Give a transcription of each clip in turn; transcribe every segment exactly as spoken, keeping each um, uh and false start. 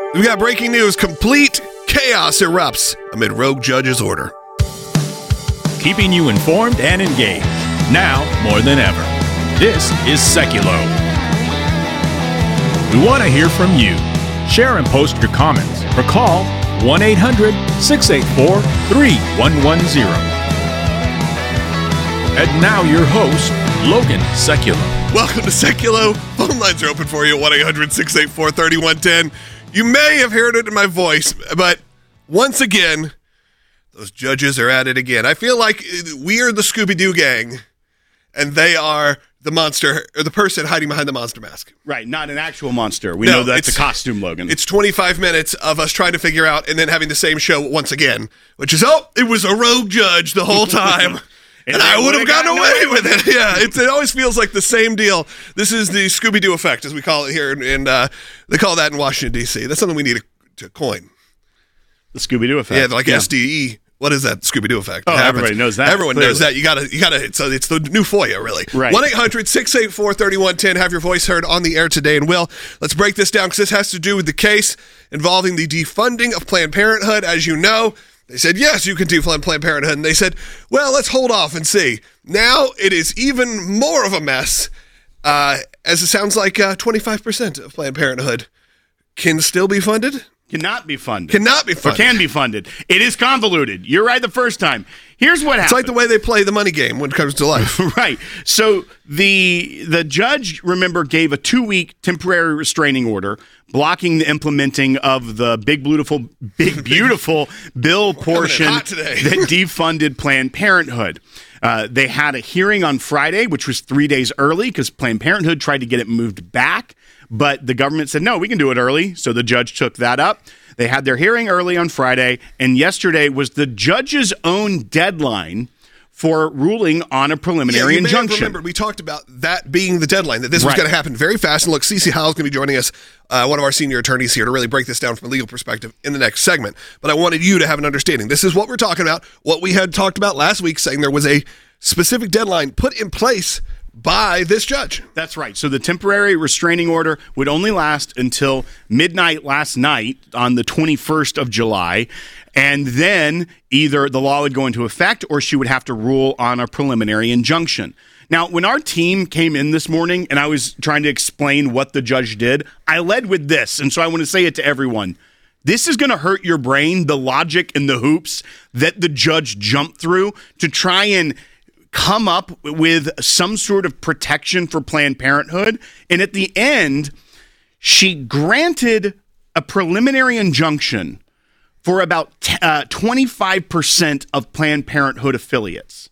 We got breaking news. Complete chaos erupts amid rogue judge's order. Keeping you informed and engaged, now more than ever. This is Seculo. We want to hear from you. Share and post your comments or call one eight hundred, six eight four, three one one zero. And now your host, Logan Seculo. Welcome to Seculo. Phone lines are open for you at one eight hundred, six eight four, three one one zero. You may have heard it in my voice, but once again, those judges are at it again. I feel like we are the Scooby-Doo gang, and they are the monster, or the person hiding behind the monster mask. Right, not an actual monster. We No, know that's a it's- costume, Logan. It's twenty-five minutes of us trying to figure out and then having the same show once again, which is, oh, it was a rogue judge the whole time. And, and I would have gotten away away with it. Yeah, it's, it always feels like the same deal. This is the Scooby-Doo effect, as we call it here, and, and uh, they call that in Washington, D C That's something we need to, to coin. The Scooby-Doo effect. Yeah, like S D E. What is that Scooby-Doo effect? Oh, It happens. everybody knows that, Everyone clearly. knows that. You gotta, you gotta. So it's the new FOIA, really. Right. One eight hundred, six eight four, three one one zero. Have your voice heard on the air today. And Will, let's break this down because this has to do with the case involving the defunding of Planned Parenthood. As you know, they said yes, you can defund Planned Parenthood, and they said, well, let's hold off and see. Now it is even more of a mess, uh, as it sounds like uh, twenty-five percent of Planned Parenthood can still be funded. Cannot be funded. Cannot be Or funded. can be funded. It is convoluted. You're right the first time. Here's what happened. It's like the way they play the money game when it comes to life. Right. So the the judge, remember, gave a two-week temporary restraining order blocking the implementing of the big, beautiful, big, beautiful bill portion hot today. that defunded Planned Parenthood. Uh, they had a hearing on Friday, which was three days early because Planned Parenthood tried to get it moved back. But the government said, no, we can do it early. So the judge took that up. They had their hearing early on Friday. And yesterday was the judge's own deadline for ruling on a preliminary you may have injunction. remembered we talked about that being the deadline, that this was Right. going to happen very fast. And look, Cece Howell's going to be joining us, uh, one of our senior attorneys here, to really break this down from a legal perspective in the next segment. But I wanted you to have an understanding. This is what we're talking about, what we had talked about last week, saying there was a specific deadline put in place by this judge. That's right. So the temporary restraining order would only last until midnight last night on the twenty-first of July. And then either the law would go into effect or she would have to rule on a preliminary injunction. Now, when our team came in this morning and I was trying to explain what the judge did, I led with this. And so I want to say it to everyone. This is going to hurt your brain, the logic and the hoops that the judge jumped through to try and come up with some sort of protection for Planned Parenthood. And at the end, she granted a preliminary injunction for about uh, twenty-five percent of Planned Parenthood affiliates.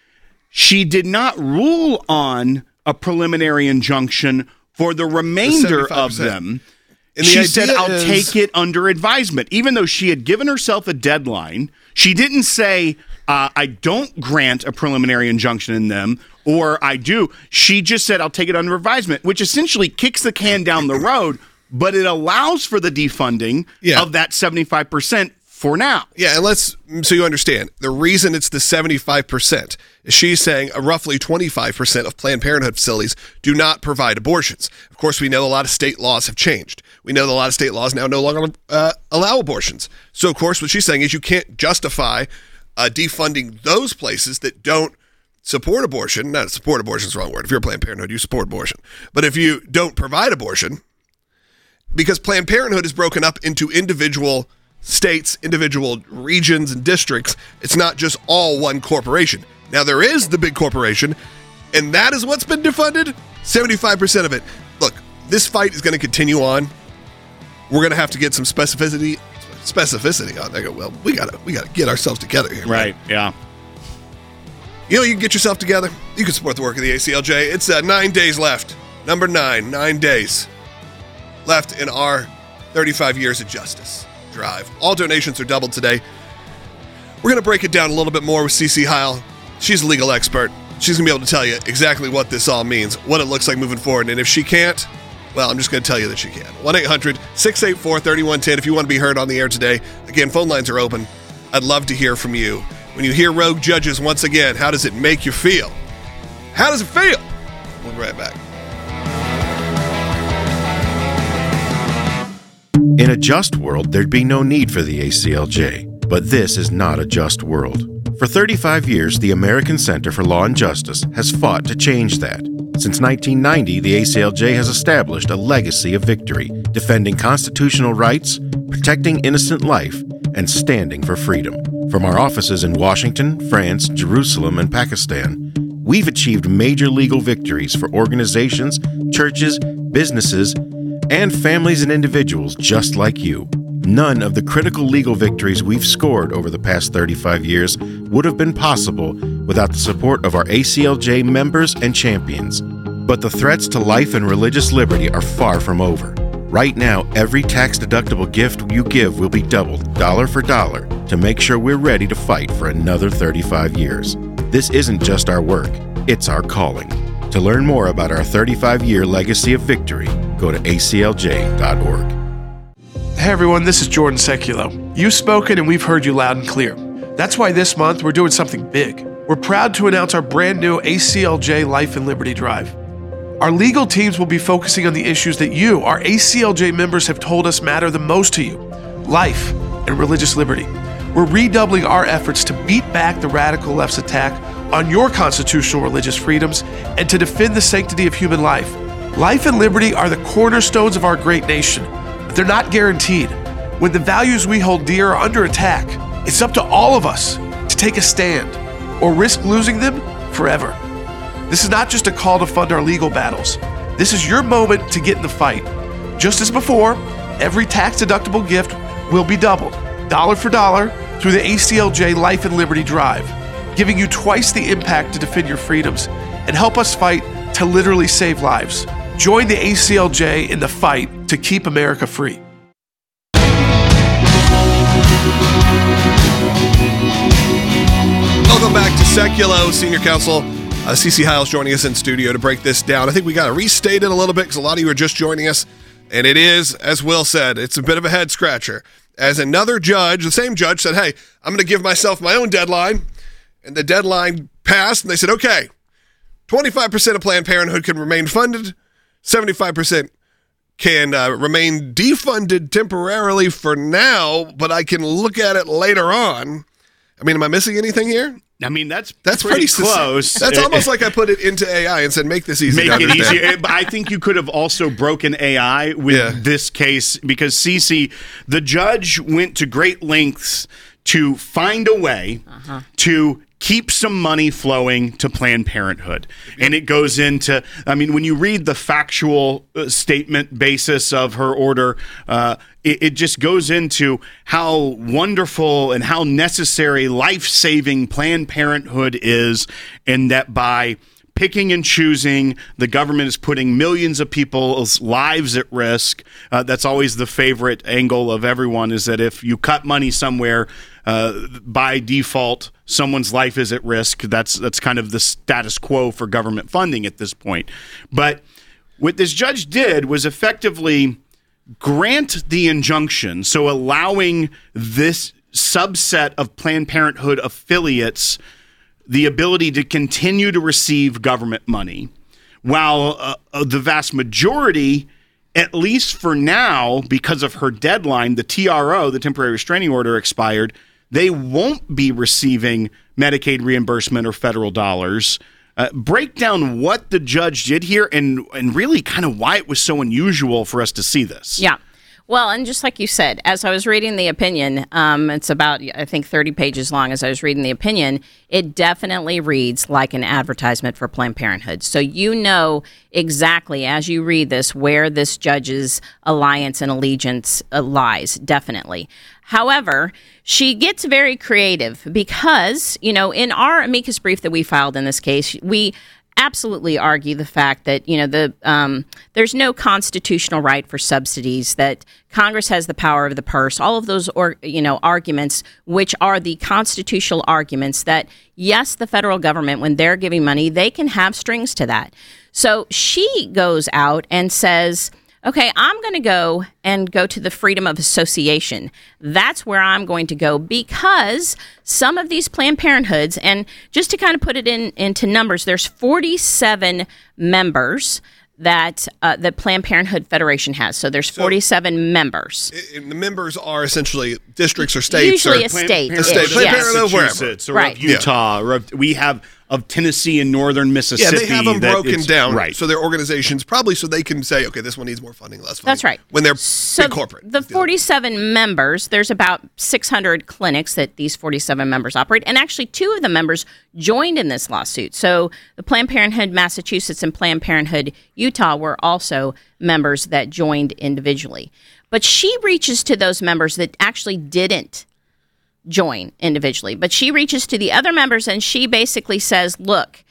She did not rule on a preliminary injunction for the remainder The of seventy-five percent. them. And the She said, idea I'll is- take it under advisement. Even though she had given herself a deadline, she didn't say, uh, I don't grant a preliminary injunction in them, or I do. She just said, I'll take it under advisement, which essentially kicks the can down the road, but it allows for the defunding Yeah. of that seventy-five percent for now. Yeah, and let's, so you understand, the reason it's the seventy-five percent is she's saying uh, roughly twenty-five percent of Planned Parenthood facilities do not provide abortions. Of course, we know a lot of state laws have changed. We know that a lot of state laws now no longer uh, allow abortions. So, of course, what she's saying is you can't justify uh, defunding those places that don't support abortion. Not support abortion is the wrong word. If you're Planned Parenthood, you support abortion. But if you don't provide abortion, because Planned Parenthood is broken up into individual states, individual regions and districts. It's not just all one corporation. Now, there is the big corporation, and that is what's been defunded, seventy-five percent of it. Look, this fight is going to continue on. We're going to have to get some specificity specificity on there. Well, we got to we got to get ourselves together here. Right, yeah. You know, you can get yourself together. You can support the work of the A C L J. It's uh, nine days left. Number nine, nine days left in our thirty-five years of justice drive. All donations are doubled today. We're going to break it down a little bit more with Cece Heil. She's a legal expert. She's going to be able to tell you exactly what this all means, what it looks like moving forward. And if she can't, well, I'm just going to tell you that she can. one eight hundred, six eight four, three one one zero if you want to be heard on the air today. Again, phone lines are open. I'd love to hear from you. When you hear rogue judges once again, how does it make you feel? How does it feel? We'll be right back. In a just world, there'd be no need for the A C L J, but this is not a just world. For thirty-five years, the American Center for Law and Justice has fought to change that. Since nineteen ninety, the A C L J has established a legacy of victory, defending constitutional rights, protecting innocent life, and standing for freedom. From our offices in Washington, France, Jerusalem, and Pakistan, we've achieved major legal victories for organizations, churches, businesses, and families and individuals just like you. None of the critical legal victories we've scored over the past thirty-five years would have been possible without the support of our A C L J members and champions. But the threats to life and religious liberty are far from over. Right now, every tax-deductible gift you give will be doubled, dollar for dollar, to make sure we're ready to fight for another thirty-five years. This isn't just our work, it's our calling. To learn more about our thirty-five-year legacy of victory, go to A C L J dot org. Hey everyone, this is Jordan Seculo. You've spoken and we've heard you loud and clear. That's why this month we're doing something big. We're proud to announce our brand new A C L J Life and Liberty Drive. Our legal teams will be focusing on the issues that you, our A C L J members, have told us matter the most to you: life and religious liberty. We're redoubling our efforts to beat back the radical left's attack on your constitutional religious freedoms and to defend the sanctity of human life. Life and liberty are the cornerstones of our great nation, but they're not guaranteed. When the values we hold dear are under attack, it's up to all of us to take a stand or risk losing them forever. This is not just a call to fund our legal battles. This is your moment to get in the fight. Just as before, every tax-deductible gift will be doubled, dollar for dollar, through the A C L J Life and Liberty Drive, giving you twice the impact to defend your freedoms and help us fight to literally save lives. Join the A C L J in the fight to keep America free. Welcome back to Seculo. Senior Counsel uh, Cece Hiles joining us in studio to break this down. I think we got to restate it a little bit because a lot of you are just joining us. And it is, as Will said, it's a bit of a head scratcher. As another judge, the same judge said, hey, I'm going to give myself my own deadline. And the deadline passed, and they said, okay, twenty-five percent of Planned Parenthood can remain funded, seventy-five percent can uh, remain defunded temporarily for now, but I can look at it later on. I mean, am I missing anything here? I mean, that's that's pretty, pretty close. That's almost like I put it into A I and said, make this easy. Make to it understand. easier. But I think you could have also broken A I with Yeah. this case because Cece, the judge went to great lengths to find a way uh-huh. to keep some money flowing to Planned Parenthood. And it goes into, I mean, when you read the factual uh, statement basis of her order, uh, it, it just goes into how wonderful and how necessary, life-saving Planned Parenthood is, and that by picking and choosing, the government is putting millions of people's lives at risk. Uh, that's always the favorite angle of everyone, is that if you cut money somewhere, uh, by default, someone's life is at risk. That's that's kind of the status quo for government funding at this point. But what this judge did was effectively grant the injunction, so allowing this subset of Planned Parenthood affiliates the ability to continue to receive government money, while uh, uh, the vast majority, at least for now, because of her deadline, the T R O, the temporary restraining order, expired, they won't be receiving Medicaid reimbursement or federal dollars. Uh, break down what the judge did here and, and really kind of why it was so unusual for us to see this. Yeah. Well, and just like you said, as I was reading the opinion, um, it's about, I think, thirty pages long. As I was reading the opinion, it definitely reads like an advertisement for Planned Parenthood. So you know exactly, as you read this, where this judge's alliance and allegiance uh, lies, definitely. However, she gets very creative because, you know, in our amicus brief that we filed in this case, we absolutely argue the fact that, you know, the um, there's no constitutional right for subsidies, that Congress has the power of the purse, all of those, or, you know, arguments, which are the constitutional arguments that, yes, the federal government, when they're giving money, they can have strings to that. So she goes out and says, okay, I'm going to go and go to the freedom of association. That's where I'm going to go, because some of these Planned Parenthoods, and just to kind of put it in into numbers, there's forty-seven members that uh, the Planned Parenthood Federation has. So there's forty-seven so, members. And the members are essentially districts or states. Usually or a state. A state. Planned Parenthood, wherever. Or right. of Utah. Yeah. Or of, we have of Tennessee and northern Mississippi. Yeah, they have them broken down. Right. So their organizations probably so they can say, okay, this one needs more funding, less funding. That's right. When they're so big corporate. The forty-seven members, there's about six hundred clinics that these forty-seven members operate. And actually, two of the members joined in this lawsuit. So the Planned Parenthood Massachusetts and Planned Parenthood Utah were also members that joined individually. But she reaches to those members that actually didn't join individually. But she reaches to the other members and she basically says, look,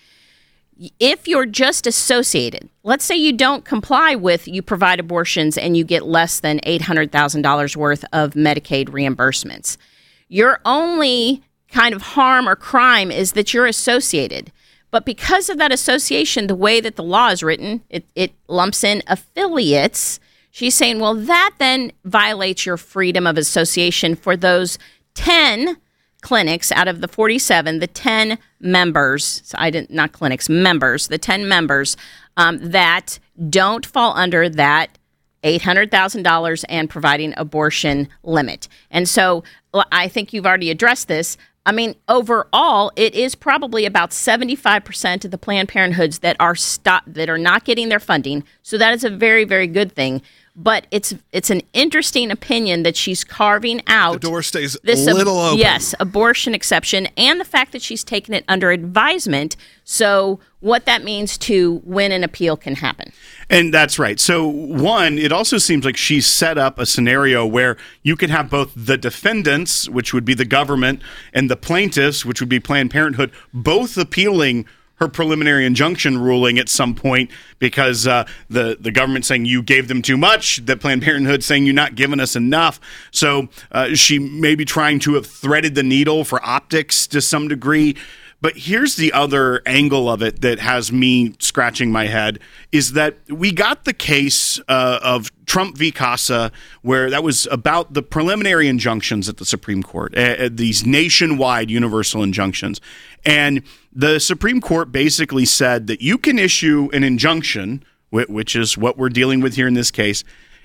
if you're just associated, let's say you don't comply with you provide abortions and you get less than eight hundred thousand dollars worth of Medicaid reimbursements, your only kind of harm or crime is that you're associated. But because of that association, the way that the law is written, it, it lumps in affiliates. She's saying, well, that then violates your freedom of association for those ten clinics out of the forty-seven, the ten members, so I didn't, not clinics, members, the ten members um, that don't fall under that eight hundred thousand dollars and providing abortion limit. And so I think you've already addressed this. I mean, overall, it is probably about seventy-five percent of the Planned Parenthoods that are stop, that are not getting their funding. So that is a very, very good thing. But it's it's an interesting opinion that she's carving out. The door stays this a little ab- open. Yes, abortion exception, and the fact that she's taken it under advisement. So what that means to when an appeal can happen. And that's right. So one, it also seems like she's set up a scenario where you could have both the defendants, which would be the government, and the plaintiffs, which would be Planned Parenthood, both appealing her preliminary injunction ruling at some point because uh, the, the government saying you gave them too much, the Planned Parenthood saying you're not giving us enough. So uh, she may be trying to have threaded the needle for optics to some degree. But here's the other angle of it that has me scratching my head is that we got the case uh, of Trump v. Casa, where that was about the preliminary injunctions at the Supreme Court, uh, these nationwide universal injunctions. And the Supreme Court basically said that you can issue an injunction, which is what we're dealing with here in this case,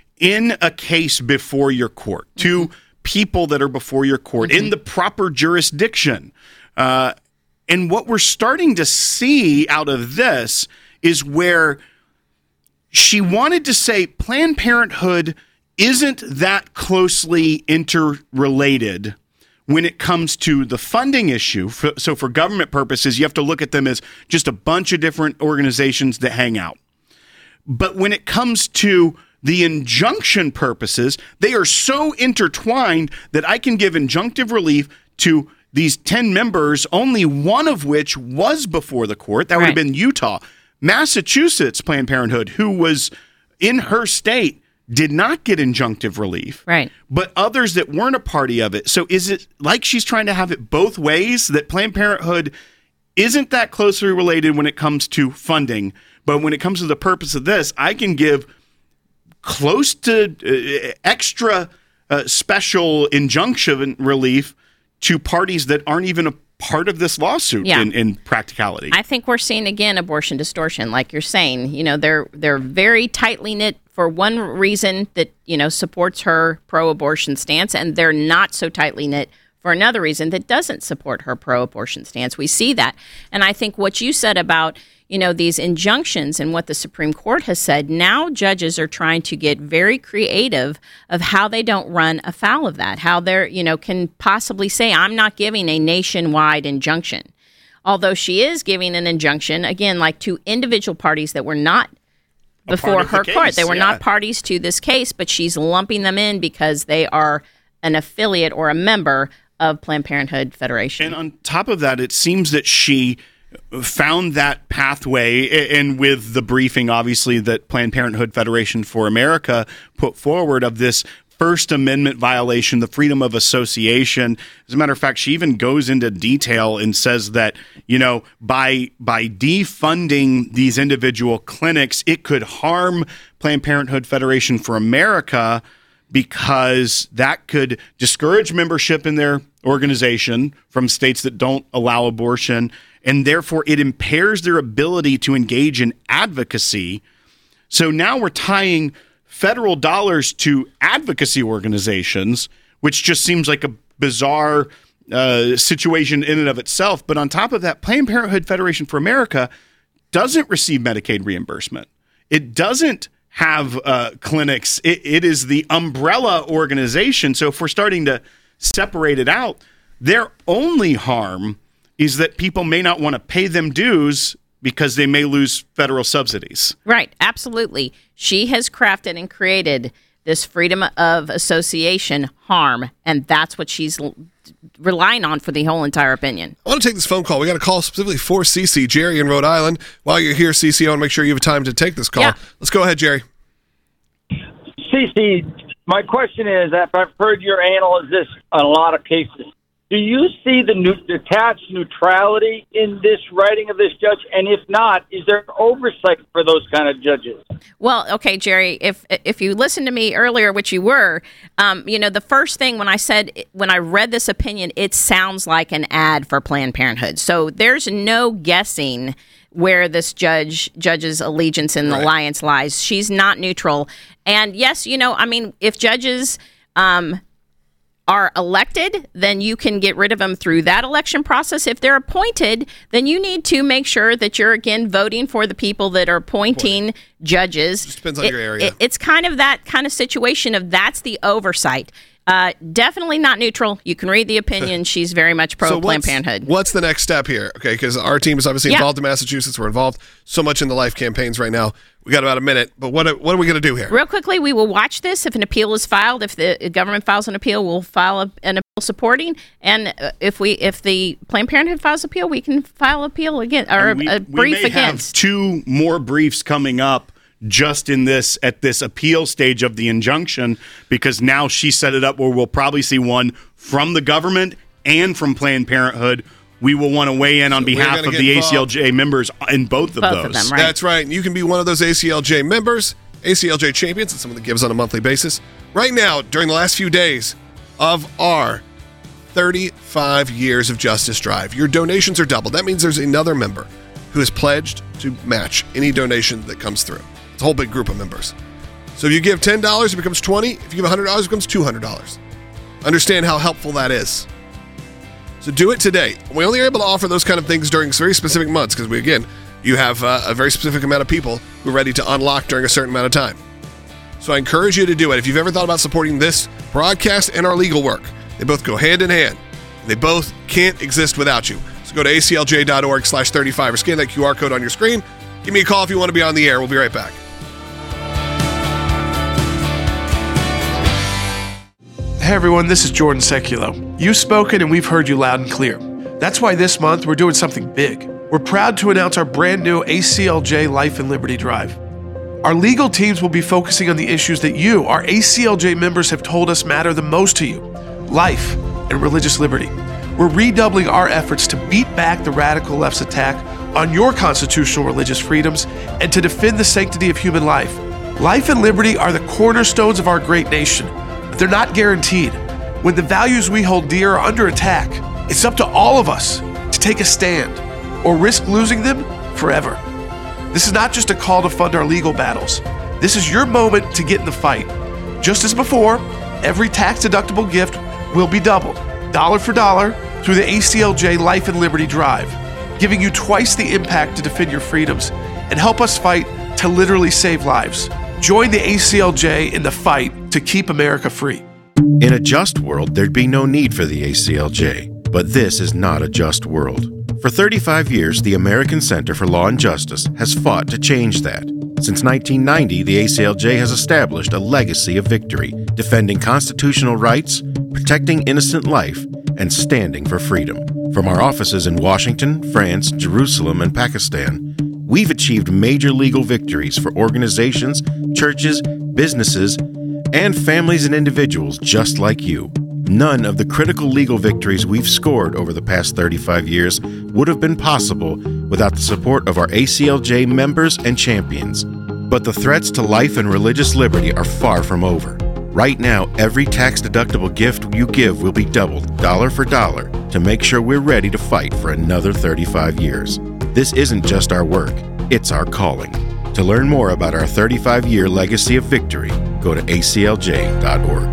in a case before your court, mm-hmm. to people that are before your court, mm-hmm. in the proper jurisdiction. Uh And what we're starting to see out of this is where she wanted to say Planned Parenthood isn't that closely interrelated when it comes to the funding issue. So for government purposes, you have to look at them as just a bunch of different organizations that hang out. But when it comes to the injunction purposes, they are so intertwined that I can give injunctive relief to these ten members, only one of which was before the court. That would right. have been Utah. Massachusetts Planned Parenthood, who was in her state, did not get injunctive relief. Right. But others that weren't a party of it. So is it like she's trying to have it both ways, that Planned Parenthood isn't that closely related when it comes to funding, but when it comes to the purpose of this, I can give close to uh, extra uh, special injunction relief to parties that aren't even a part of this lawsuit yeah. in, in practicality. I think we're seeing, again, abortion distortion, like you're saying. You know, they're they're very tightly knit for one reason that, you know, supports her pro-abortion stance, and they're not so tightly knit for another reason that doesn't support her pro-abortion stance. We see that. And I think what you said about, you know, these injunctions and what the Supreme Court has said, now judges are trying to get very creative of how they don't run afoul of that, how they're, you know, can possibly say, I'm not giving a nationwide injunction. Although she is giving an injunction, again, like to individual parties that were not before her court. They were yeah. not parties to this case, but she's lumping them in because they are an affiliate or a member of Planned Parenthood Federation. And on top of that, it seems that she found that pathway, and with the briefing, obviously, that Planned Parenthood Federation for America put forward of this First Amendment violation, the freedom of association. As a matter of fact, she even goes into detail and says that, you know, by by defunding these individual clinics, it could harm Planned Parenthood Federation for America, because that could discourage membership in their organization from states that don't allow abortion, and therefore it impairs their ability to engage in advocacy So now we're tying federal dollars to advocacy organizations, which just seems like a bizarre uh, situation in and of itself. But on top of that, Planned Parenthood Federation for America doesn't receive Medicaid reimbursement. It doesn't have uh, clinics. It, it is the umbrella organization. So if we're starting to separate it out, their only harm is that people may not want to pay them dues because they may lose federal subsidies. Right, absolutely. She has crafted and created this freedom of association harm, and that's what she's l- relying on for the whole entire opinion. I want to take this phone call. We got a call specifically for Cece, Jerry in Rhode Island. While you're here, Cece, I want to make sure you have time to take this call. Yeah. Let's go ahead, Jerry. Cece, my question is, after I've heard your analysis on a lot of cases, do you see the new, detached neutrality in this writing of this judge? And if not, is there oversight for those kind of judges? Well, okay, Jerry, if if you listened to me earlier, which you were, um, you know, the first thing when I said, when I read this opinion, it sounds like an ad for Planned Parenthood. So there's no guessing where this judge judge's allegiance and Right. alliance lies. She's not neutral. And yes, you know, I mean, if judges um, are elected, then you can get rid of them through that election process. If they're appointed, then you need to make sure that you're, again, voting for the people that are appointing judges. Just depends on It- your area. it- it's kind of that kind of situation of that's the oversight. Uh, definitely not neutral. You can read the opinion. She's very much pro So Planned what's, Parenthood. what's the next step here? Okay, because our team is obviously Yeah. involved in Massachusetts. We're involved so much in the life campaigns right now. We got about a minute, but what what are we going to do here? Real quickly, we will watch this. If an appeal is filed, if the government files an appeal, we'll file a, an appeal supporting. And uh, if we if the Planned Parenthood files appeal, we can file appeal again or And we, a we brief may against. have two more briefs coming up just in this at this appeal stage of the injunction, because now she set it up where we'll probably see one from the government and from Planned Parenthood. We will want to weigh in on So we're behalf gonna of get the involved. A C L J members in both of Both those. of them, right? That's right. You can be one of those A C L J members, A C L J champions, and someone that gives on a monthly basis. Right now, during the last few days of our thirty-five years of Justice Drive, your donations are doubled. That means there's another member who has pledged to match any donation that comes through. It's a whole big group of members. So if you give ten dollars, it becomes twenty dollars. If you give one hundred dollars, it becomes two hundred dollars. Understand how helpful that is. So do it today. We only are able to offer those kind of things during very specific months because we, again, you have uh, a very specific amount of people who are ready to unlock during a certain amount of time. So I encourage you to do it. If you've ever thought about supporting this broadcast and our legal work, they both go hand in hand. They both can't exist without you. So go to A C L J dot org slash thirty-five or scan that Q R code on your screen. Give me a call if you want to be on the air. We'll be right back. Hey everyone, this is Jordan Seculo. You've spoken and we've heard you loud and clear. That's why this month we're doing something big. We're proud to announce our brand new A C L J Life and Liberty Drive. Our legal teams will be focusing on the issues that you, our A C L J members, have told us matter the most to you: life and religious liberty. We're redoubling our efforts to beat back the radical left's attack on your constitutional religious freedoms and to defend the sanctity of human life. Life and liberty are the cornerstones of our great nation, but they're not guaranteed. When the values we hold dear are under attack, it's up to all of us to take a stand or risk losing them forever. This is not just a call to fund our legal battles. This is your moment to get in the fight. Just as before, every tax-deductible gift will be doubled, dollar for dollar, through the A C L J Life and Liberty Drive, giving you twice the impact to defend your freedoms and help us fight to literally save lives. Join the A C L J in the fight to keep America free. In a just world, there'd be no need for the A C L J. But this is not a just world. For thirty-five years, the American Center for Law and Justice has fought to change that. Since nineteen ninety, the A C L J has established a legacy of victory, defending constitutional rights, protecting innocent life, and standing for freedom. From our offices in Washington, France, Jerusalem, and Pakistan, we've achieved major legal victories for organizations, churches, businesses, and families and individuals just like you. None of the critical legal victories we've scored over the past thirty-five years would have been possible without the support of our A C L J members and champions. But the threats to life and religious liberty are far from over. Right now, every tax-deductible gift you give will be doubled, dollar for dollar, to make sure we're ready to fight for another thirty-five years. This isn't just our work, it's our calling. To learn more about our thirty-five-year legacy of victory, go to A C L J dot org.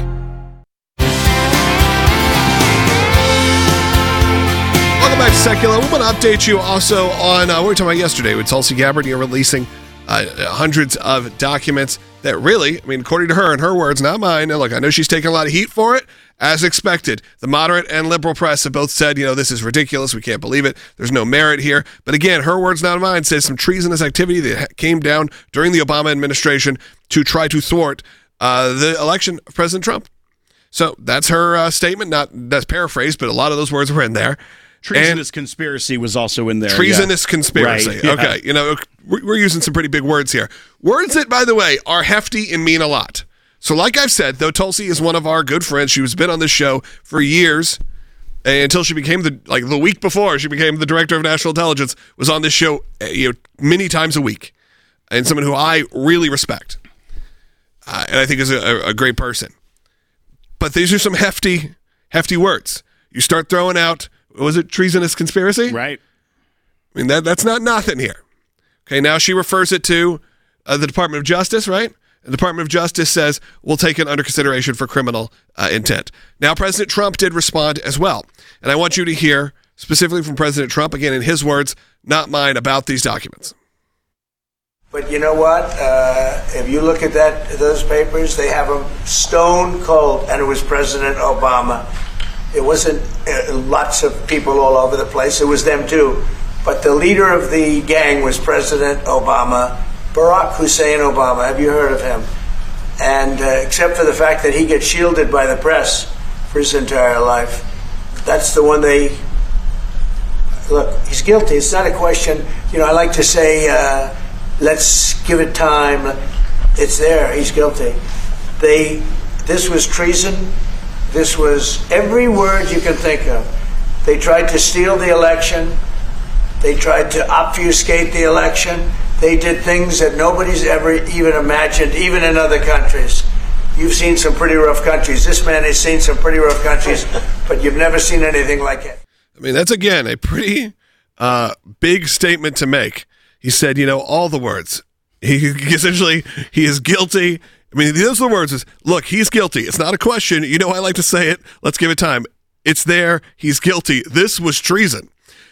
Welcome back to Secular. We want to update you also on uh, what we were talking about yesterday with Tulsi Gabbard. You're releasing uh, hundreds of documents that really, I mean, according to her, in her words, not mine. Now, look, I know she's taking a lot of heat for it, as expected. The moderate and liberal press have both said, you know, this is ridiculous. We can't believe it. There's no merit here. But again, her words, not mine, says some treasonous activity that came down during the Obama administration to try to thwart uh, the election of President Trump. So that's her uh, statement. Not that's paraphrased, but a lot of those words were in there. Treasonous and conspiracy was also in there. Treasonous yeah. conspiracy. Right, yeah. Okay, you know, we're, we're using some pretty big words here. Words that, by the way, are hefty and mean a lot. So like I've said, though Tulsi is one of our good friends, she was been on this show for years until she became the, like the week before, she became the director of national intelligence, was on this show you know, many times a week. And someone who I really respect. Uh, and I think is a, a great person. But these are some hefty, hefty words. You start throwing out, was it treasonous conspiracy? Right. I mean, that that's not nothing here. Okay, now she refers it to uh, the Department of Justice, right? The Department of Justice says, we'll take it under consideration for criminal uh, intent. Now, President Trump did respond as well. And I want you to hear specifically from President Trump, again, in his words, not mine, about these documents. But you know what? Uh, if you look at that, those papers, they have them stone cold, and it was President Obama. It wasn't uh, lots of people all over the place. It was them too. But the leader of the gang was President Obama, Barack Hussein Obama. Have you heard of him? And uh, except for the fact that he gets shielded by the press for his entire life, that's the one they... Look, he's guilty. It's not a question. You know, I like to say, uh, let's give it time. It's there. He's guilty. They. This was treason. This was every word you can think of. They tried to steal the election. They tried to obfuscate the election. They did things that nobody's ever even imagined, even in other countries. You've seen some pretty rough countries. This man has seen some pretty rough countries, but you've never seen anything like it. I mean, that's, again, a pretty uh, big statement to make. He said, you know, all the words. He essentially, he is guilty. I mean, those are the words. Is, look, he's guilty. It's not a question. You know, I like to say it. Let's give it time. It's there. He's guilty. This was treason.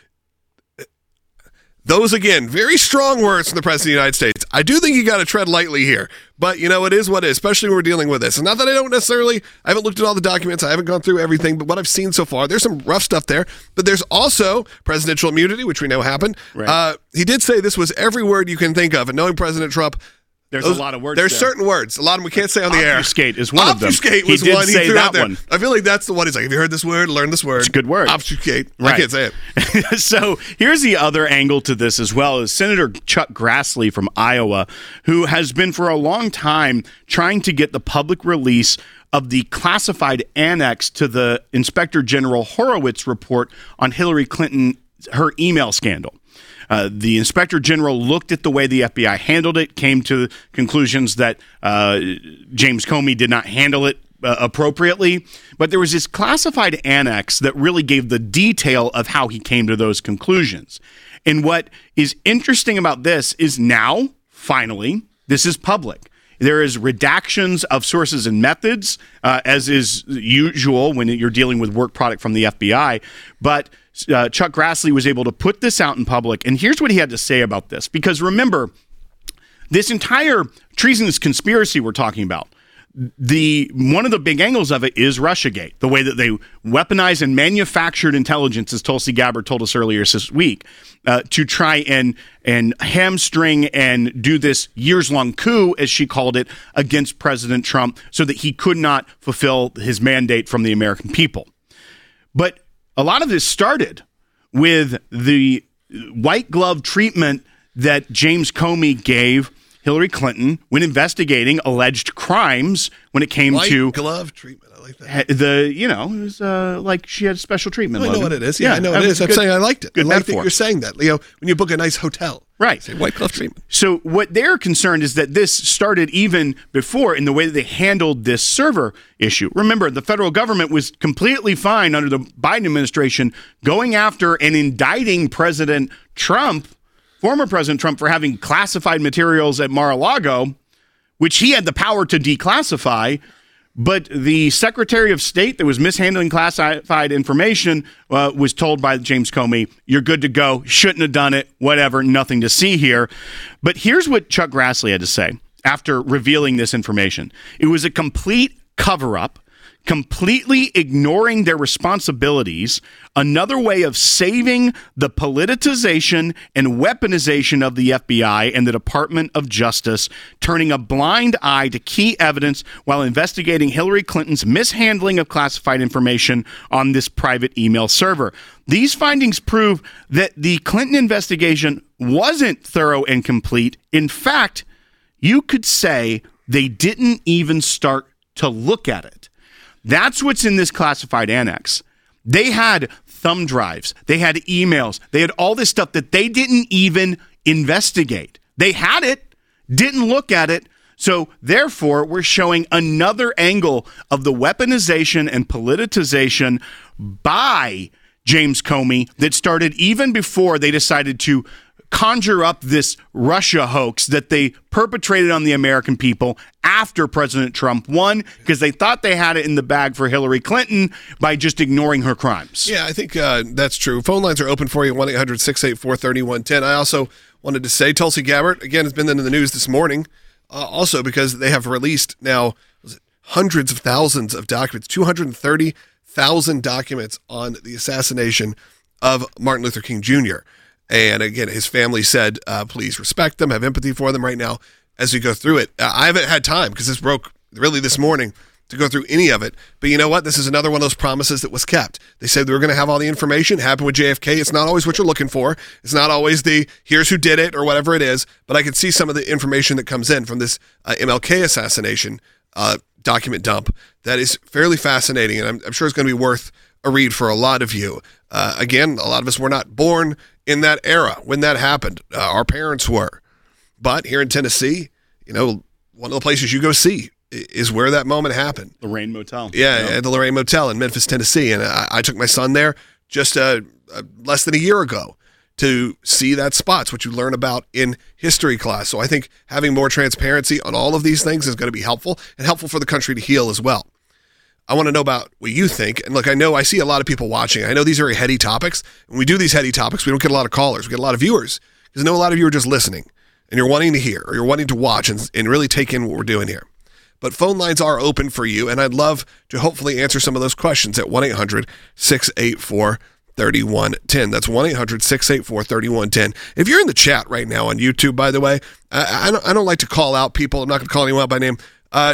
Those, again, very strong words from the President of the United States. I do think you got to tread lightly here. But, you know, it is what it is, especially when we're dealing with this. And not that I don't necessarily, I haven't looked at all the documents, I haven't gone through everything, but what I've seen so far, there's some rough stuff there. But there's also presidential immunity, which we know happened. Right. Uh, he did say this was every word you can think of. And knowing President Trump, There's Those, a lot of words There's there. certain words. A lot of them we can't say on the air. Obfuscate is one of them. Obfuscate He was did one he say threw that out there. one. I feel like that's the one. He's like, have you heard this word? Learn this word. It's a good word. Obfuscate. Right. I can't say it. So here's the other angle to this as well, is Senator Chuck Grassley from Iowa, who has been for a long time trying to get the public release of the classified annex to the Inspector General Horowitz report on Hillary Clinton, her email scandal. Uh, the Inspector General looked at the way the F B I handled it, came to conclusions that uh, James Comey did not handle it uh, appropriately. But there was this classified annex that really gave the detail of how he came to those conclusions. And what is interesting about this is now, finally, this is public. There is redactions of sources and methods, uh, as is usual when you're dealing with work product from the F B I. But uh, Chuck Grassley was able to put this out in public. And here's what he had to say about this. Because remember, this entire treasonous conspiracy we're talking about, the one of the big angles of it is Russiagate, the way that they weaponized and manufactured intelligence, as Tulsi Gabbard told us earlier this week, uh, to try and and hamstring and do this years-long coup, as she called it, against President Trump so that he could not fulfill his mandate from the American people. But a lot of this started with the white glove treatment that James Comey gave Hillary Clinton when investigating alleged crimes when it came White to glove treatment. I like that. The, you know, it was uh, like she had special treatment. I know Logan. what it is. Yeah, Yeah, I know that what it was is. I'm good- saying I liked it. good I like that metaphor. you're saying that. You know, when you book a nice hotel, Right. say white glove treatment. So what they're concerned is that this started even before in the way that they handled this server issue. Remember, the federal government was completely fine under the Biden administration going after and indicting President Trump former President Trump for having classified materials at Mar-a-Lago, which he had the power to declassify. But the Secretary of State that was mishandling classified information uh, was told by James Comey, you're good to go, shouldn't have done it, whatever, nothing to see here. But here's what Chuck Grassley had to say after revealing this information. It was a complete cover-up, completely ignoring their responsibilities, another way of saving the politicization and weaponization of the F B I and the Department of Justice, turning a blind eye to key evidence while investigating Hillary Clinton's mishandling of classified information on this private email server. These findings prove that the Clinton investigation wasn't thorough and complete. In fact, you could say they didn't even start to look at it. That's what's in this classified annex. They had thumb drives. They had emails. They had all this stuff that they didn't even investigate. They had it, didn't look at it. So therefore, we're showing another angle of the weaponization and politicization by James Comey that started even before they decided to conjure up this Russia hoax that they perpetrated on the American people after President Trump won, because they thought they had it in the bag for Hillary Clinton by just ignoring her crimes. Yeah, I think uh, that's true. Phone lines are open for you, one eight hundred six eight four three one one zero. I also wanted to say Tulsi Gabbard, again, has been in the news this morning, uh, also because they have released now was it hundreds of thousands of documents, two hundred thirty thousand documents on the assassination of Martin Luther King Junior And again, his family said, uh, please respect them, have empathy for them right now as we go through it. Uh, I haven't had time because this broke really this morning to go through any of it. But you know what? This is another one of those promises that was kept. They said they were going to have all the information. It happened with J F K. It's not always what you're looking for. It's not always the here's who did it or whatever it is. But I can see some of the information that comes in from this uh, M L K assassination uh, document dump that is fairly fascinating. And I'm, I'm sure it's going to be worth a read for a lot of you. Uh, again, a lot of us were not born in that era when that happened. Uh, our parents were. But here in Tennessee, you know, one of the places you go see is where that moment happened. Lorraine Motel. Yeah, yeah. At the Lorraine Motel in Memphis, Tennessee. And I, I took my son there just uh, uh, less than a year ago to see that spot. It's what you learn about in history class. So I think having more transparency on all of these things is going to be helpful and helpful for the country to heal as well. I want to know about what you think. And look, I know I see a lot of people watching. I know these are very heady topics. When we do these heady topics, we don't get a lot of callers. We get a lot of viewers because I know a lot of you are just listening and you're wanting to hear or you're wanting to watch and, and really take in what we're doing here. But phone lines are open for you, and I'd love to hopefully answer some of those questions at one eight hundred six eight four three one one zero. That's one eight hundred six eight four three one one zero. If you're in the chat right now on YouTube, by the way, I, I, don't, I don't like to call out people. I'm not going to call anyone out by name. Uh,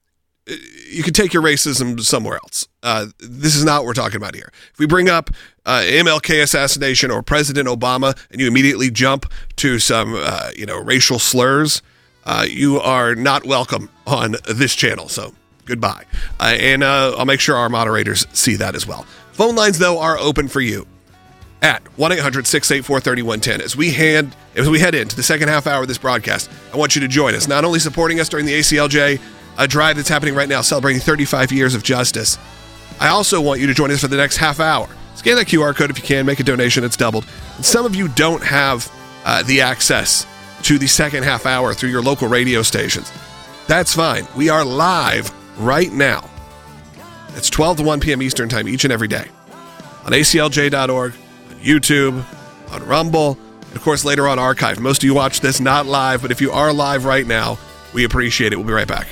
you can take your racism somewhere else. Uh, this is not what we're talking about here. If we bring up uh, M L K assassination or President Obama and you immediately jump to some uh, you know, racial slurs, uh, you are not welcome on this channel. So goodbye. Uh, and uh, I'll make sure our moderators see that as well. Phone lines, though, are open for you at one eight hundred six eight four three one one zero. As we, hand, as we head into the second half hour of this broadcast, I want you to join us, not only supporting us during the A C L J a drive that's happening right now, celebrating thirty-five years of justice. I also want you to join us for the next half hour. Scan that Q R code if you can, make a donation, it's doubled. And some of you don't have uh, the access to the second half hour through your local radio stations. That's fine. We are live right now. It's twelve to one p.m. Eastern time each and every day on A C L J dot org, on YouTube, on Rumble, and of course later on archived. Most of you watch this not live, but if you are live right now, we appreciate it. We'll be right back.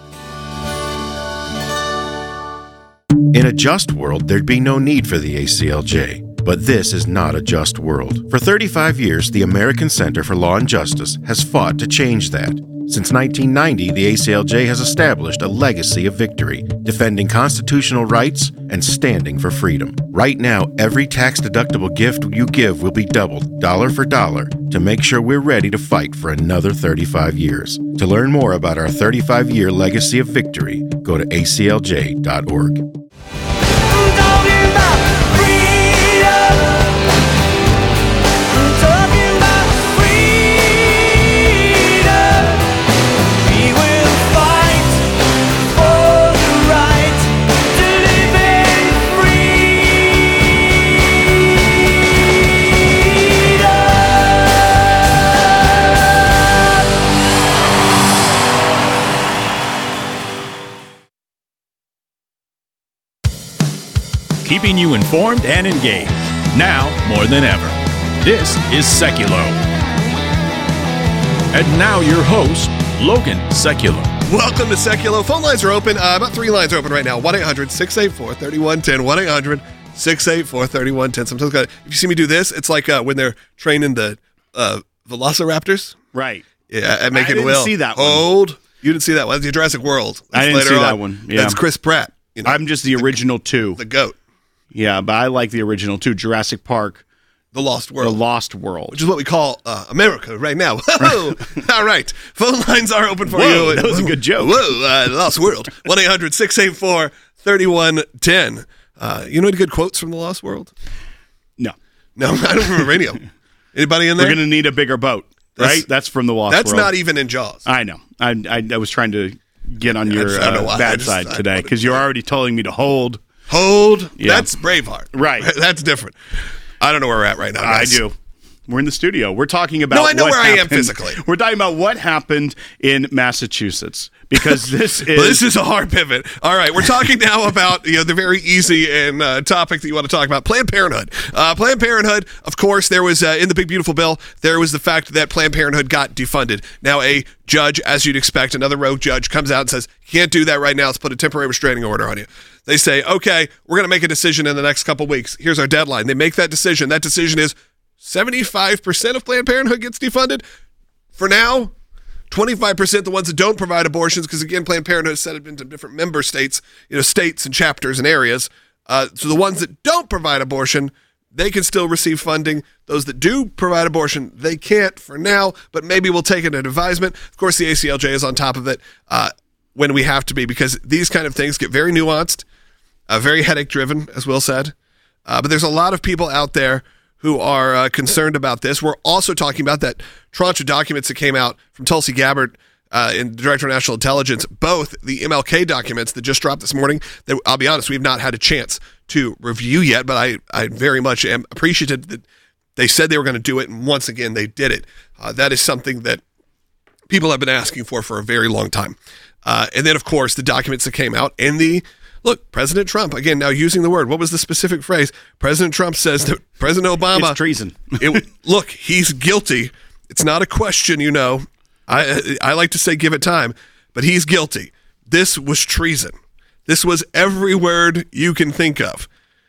In a just world, there'd be no need for the A C L J. But this is not a just world. For thirty-five years, the American Center for Law and Justice has fought to change that. Since nineteen ninety, the A C L J has established a legacy of victory, defending constitutional rights and standing for freedom. Right now, every tax-deductible gift you give will be doubled, dollar for dollar, to make sure we're ready to fight for another thirty-five years. To learn more about our thirty-five-year legacy of victory, go to A C L J dot org. keeping you informed and engaged. Now more than ever. This is Seculo. And now your host, Logan Seculo. Welcome to Seculo. Phone lines are open. Uh, about three lines are open right now. one eight hundred six eight four three one one zero. one eight hundred six eight four three one one zero. Sometimes got, if you see me do this, it's like uh, when they're training the uh, Velociraptors. Right. Yeah, and making I didn't Will see that one. old. You didn't see that one. That's the Jurassic World. That's I didn't later see on. that one. Yeah. That's Chris Pratt. You know, I'm just the original two. the GOAT, Yeah, but I like the original two. Jurassic Park, the Lost World. The Lost World. Which is what we call uh, America right now. Whoa! All right. Phone lines are open for Whoa, you. that was a good joke. Whoa, uh, Lost World. one eight hundred six eight four three one one zero. Uh, you know any good quotes from the Lost World? No. No, I don't remember any of them. Anybody in there? We're going to need a bigger boat, right? That's- That's from the Lost That's World. not even in Jaws. I know. I, I, I was trying to get on your just- I don't know uh, why. I bad just- side I today wanted because to- you're already telling me to hold. Hold. Yeah. That's Braveheart. Right. That's different. I don't know where we're at right now, I guys. do. We're in the studio. We're talking about No, I know what where I am happened- physically. We're talking about what happened in Massachusetts because this is Well, this is a hard pivot. All right, we're talking now about you know the very easy and uh, topic that you want to talk about, Planned Parenthood. Uh, Planned Parenthood, of course, there was uh, in the big beautiful bill, there was the fact that Planned Parenthood got defunded. Now, a judge, as you'd expect, another rogue judge comes out and says, "Can't do that right now. Let's put a temporary restraining order on you." They say, "Okay, we're going to make a decision in the next couple weeks. Here's our deadline." They make that decision. That decision is seventy-five percent of Planned Parenthood gets defunded. For now, twenty-five percent the ones that don't provide abortions, because again, Planned Parenthood is set up into different member states, you know, states and chapters and areas. Uh, so the ones that don't provide abortion, they can still receive funding. Those that do provide abortion, they can't for now, but maybe we'll take it an advisement. Of course, the A C L J is on top of it uh, when we have to be, because these kind of things get very nuanced, uh, very headache-driven, as Will said. Uh, but there's a lot of people out there who are uh, concerned about this. We're also talking about that tranche of documents that came out from Tulsi Gabbard uh, and the Director of National Intelligence, both the M L K documents that just dropped this morning, that I'll be honest, we've not had a chance to review yet, but I, I very much am appreciative that they said they were going to do it, and once again, they did it. Uh, that is something that people have been asking for for a very long time. Uh, and then, of course, the documents that came out and the Look, President Trump, again, now using the word, what was the specific phrase? President Trump says that President Obama... It's treason. it, look, he's guilty. It's not a question, you know. I I like to say give it time, but he's guilty. This was treason. This was every word you can think of.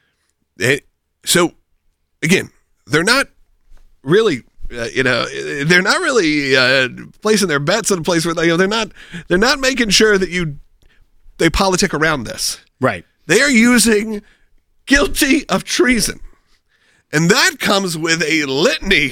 It, so, again, they're not really... Uh, you know, they're not really uh, placing their bets in a place where they, you know, they're not. They're not making sure that you they politic around this. Right. They are using guilty of treason, and that comes with a litany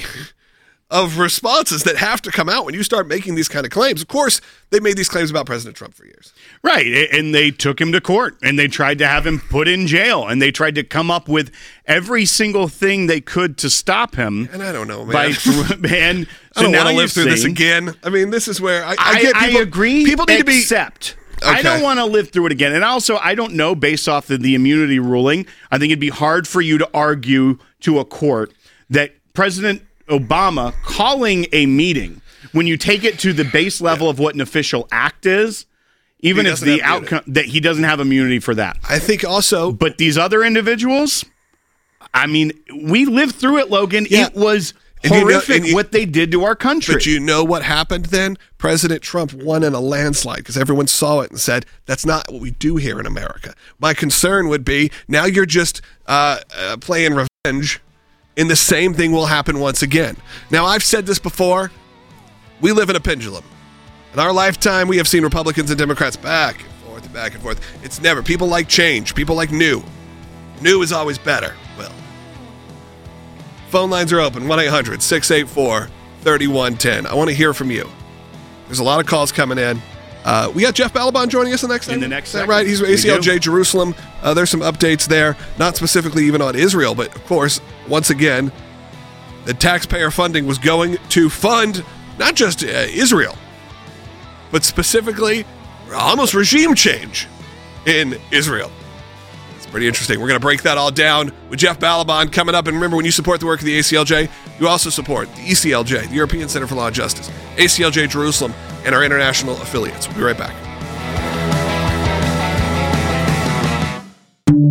of responses that have to come out when you start making these kind of claims. Of course, they made these claims about President Trump for years. Right. And they took him to court and they tried to have him put in jail and they tried to come up with every single thing they could to stop him. And I don't know, man. By, and I don't so want to now live through you're this saying- again. I mean, this is where I, I, I, get people. I agree. People need to be. Except, I Okay. don't want to live through it again. And also, I don't know, based off of the immunity ruling, I think it'd be hard for you to argue to a court that President Obama calling a meeting, when you take it to the base level yeah. of what an official act is, even if the outcome that he doesn't have immunity for that. I think also, but these other individuals, I mean, we lived through it, Logan. Yeah. It was And horrific you know, you, what they did to our country. But you know what happened then? President Trump won in a landslide because everyone saw it and said, that's not what we do here in America. My concern would be, now you're just uh, uh, playing revenge, and the same thing will happen once again. Now, I've said this before. We live in a pendulum. In our lifetime, we have seen Republicans and Democrats back and forth and back and forth. It's never. People like change. People like new. New is always better. Well, phone lines are open, one eight hundred six eight four three one one zero. I want to hear from you. There's a lot of calls coming in. Uh, we got Jeff Balaban joining us the next in time. the next Is that segment. right? He's A C L J Jerusalem. Uh, there's some updates there, not specifically even on Israel, but of course, once again, the taxpayer funding was going to fund not just uh, Israel, but specifically almost regime change in Israel. It's pretty interesting. We're going to break that all down with Jeff Balaban coming up. And remember, when you support the work of the A C L J, you also support the E C L J, the European Center for Law and Justice, A C L J Jerusalem, and our international affiliates. We'll be right back.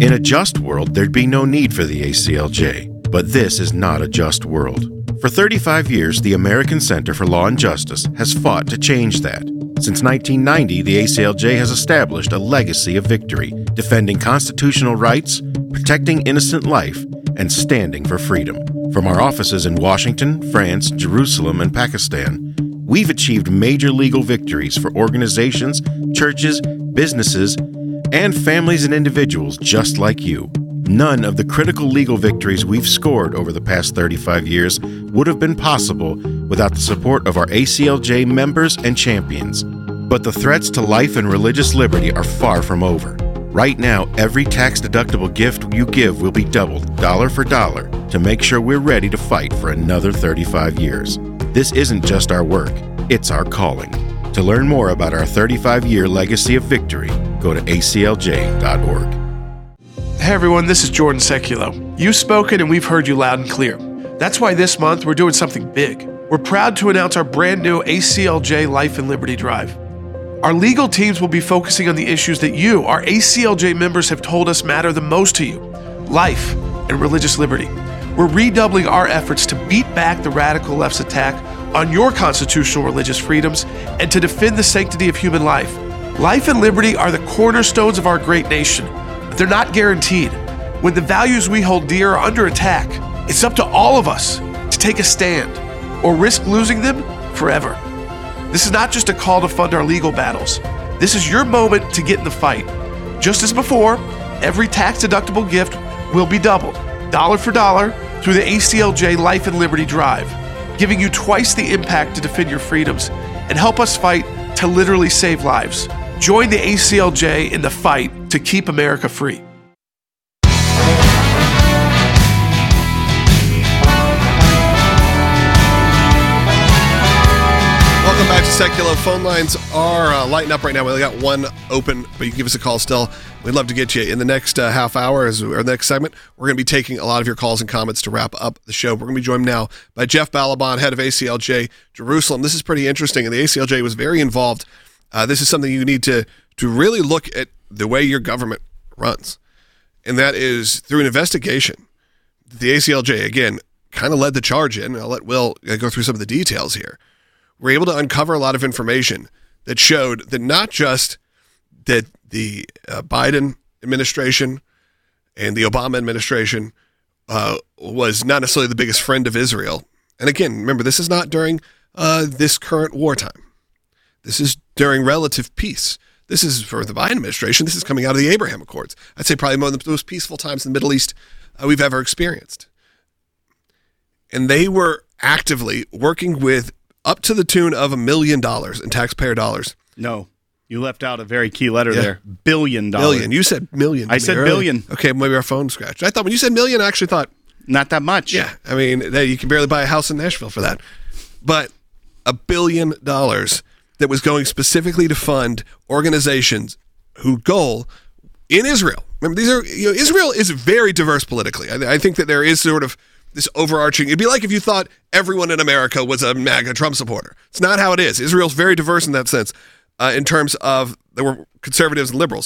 In a just world, there'd be no need for the A C L J. But this is not a just world. For thirty-five years, the American Center for Law and Justice has fought to change that. Since nineteen ninety, the A C L J has established a legacy of victory, defending constitutional rights, protecting innocent life, and standing for freedom. From our offices in Washington, France, Jerusalem, and Pakistan, we've achieved major legal victories for organizations, churches, businesses, and families and individuals just like you. None of the critical legal victories we've scored over the past thirty-five years would have been possible without the support of our A C L J members and champions. But the threats to life and religious liberty are far from over. Right now, every tax-deductible gift you give will be doubled, dollar for dollar, to make sure we're ready to fight for another thirty-five years. This isn't just our work, it's our calling. To learn more about our thirty-five-year legacy of victory, go to A C L J dot org. Hey everyone, this is Jordan Seculo. You've spoken and we've heard you loud and clear. That's why this month we're doing something big. We're proud to announce our brand new A C L J Life and Liberty Drive. Our legal teams will be focusing on the issues that you, our A C L J members, have told us matter the most to you: life and religious liberty. We're redoubling our efforts to beat back the radical left's attack on your constitutional religious freedoms and to defend the sanctity of human life. Life and liberty are the cornerstones of our great nation, but they're not guaranteed. When the values we hold dear are under attack, it's up to all of us to take a stand or risk losing them forever. This is not just a call to fund our legal battles. This is your moment to get in the fight. Just as before, every tax-deductible gift will be doubled, dollar for dollar, through the A C L J Life and Liberty Drive, giving you twice the impact to defend your freedoms and help us fight to literally save lives. Join the A C L J in the fight to keep America free. Welcome back to Secular. Phone lines are uh, lighting up right now. We only got one open, but you can give us a call still. We'd love to get you in the next uh, half hour, as our next segment. We're going to be taking a lot of your calls and comments to wrap up the show. We're going to be joined now by Jeff Balaban, head of A C L J Jerusalem. This is pretty interesting, and the A C L J was very involved. Uh, this is something you need to, to really look at the way your government runs, and that is through an investigation. The A C L J, again, kind of led the charge in. I'll let Will go through some of the details here. We're able to uncover a lot of information that showed that not just that the uh, Biden administration and the Obama administration uh, was not necessarily the biggest friend of Israel. And again, remember, this is not during uh, this current wartime. This is during relative peace. This is for the Biden administration. This is coming out of the Abraham Accords. I'd say probably one of the most peaceful times in the Middle East uh, we've ever experienced. And they were actively working with up to the tune of a million dollars in taxpayer dollars. No, you left out a very key letter Yeah. there. Billion dollars. Billion. You said million. to I me said earlier. billion. Okay, maybe our phone scratched. I thought when you said million, I actually thought, Not that much. yeah, I mean, that you can barely buy a house in Nashville for that. But a billion dollars that was going specifically to fund organizations whose goal in Israel. Remember, these are, you know, Israel is very diverse politically. I, I think that there is sort of this overarching, it'd be like if you thought everyone in America was a MAGA Trump supporter. It's not how it is. Israel's very diverse in that sense, uh, in terms of there were conservatives and liberals.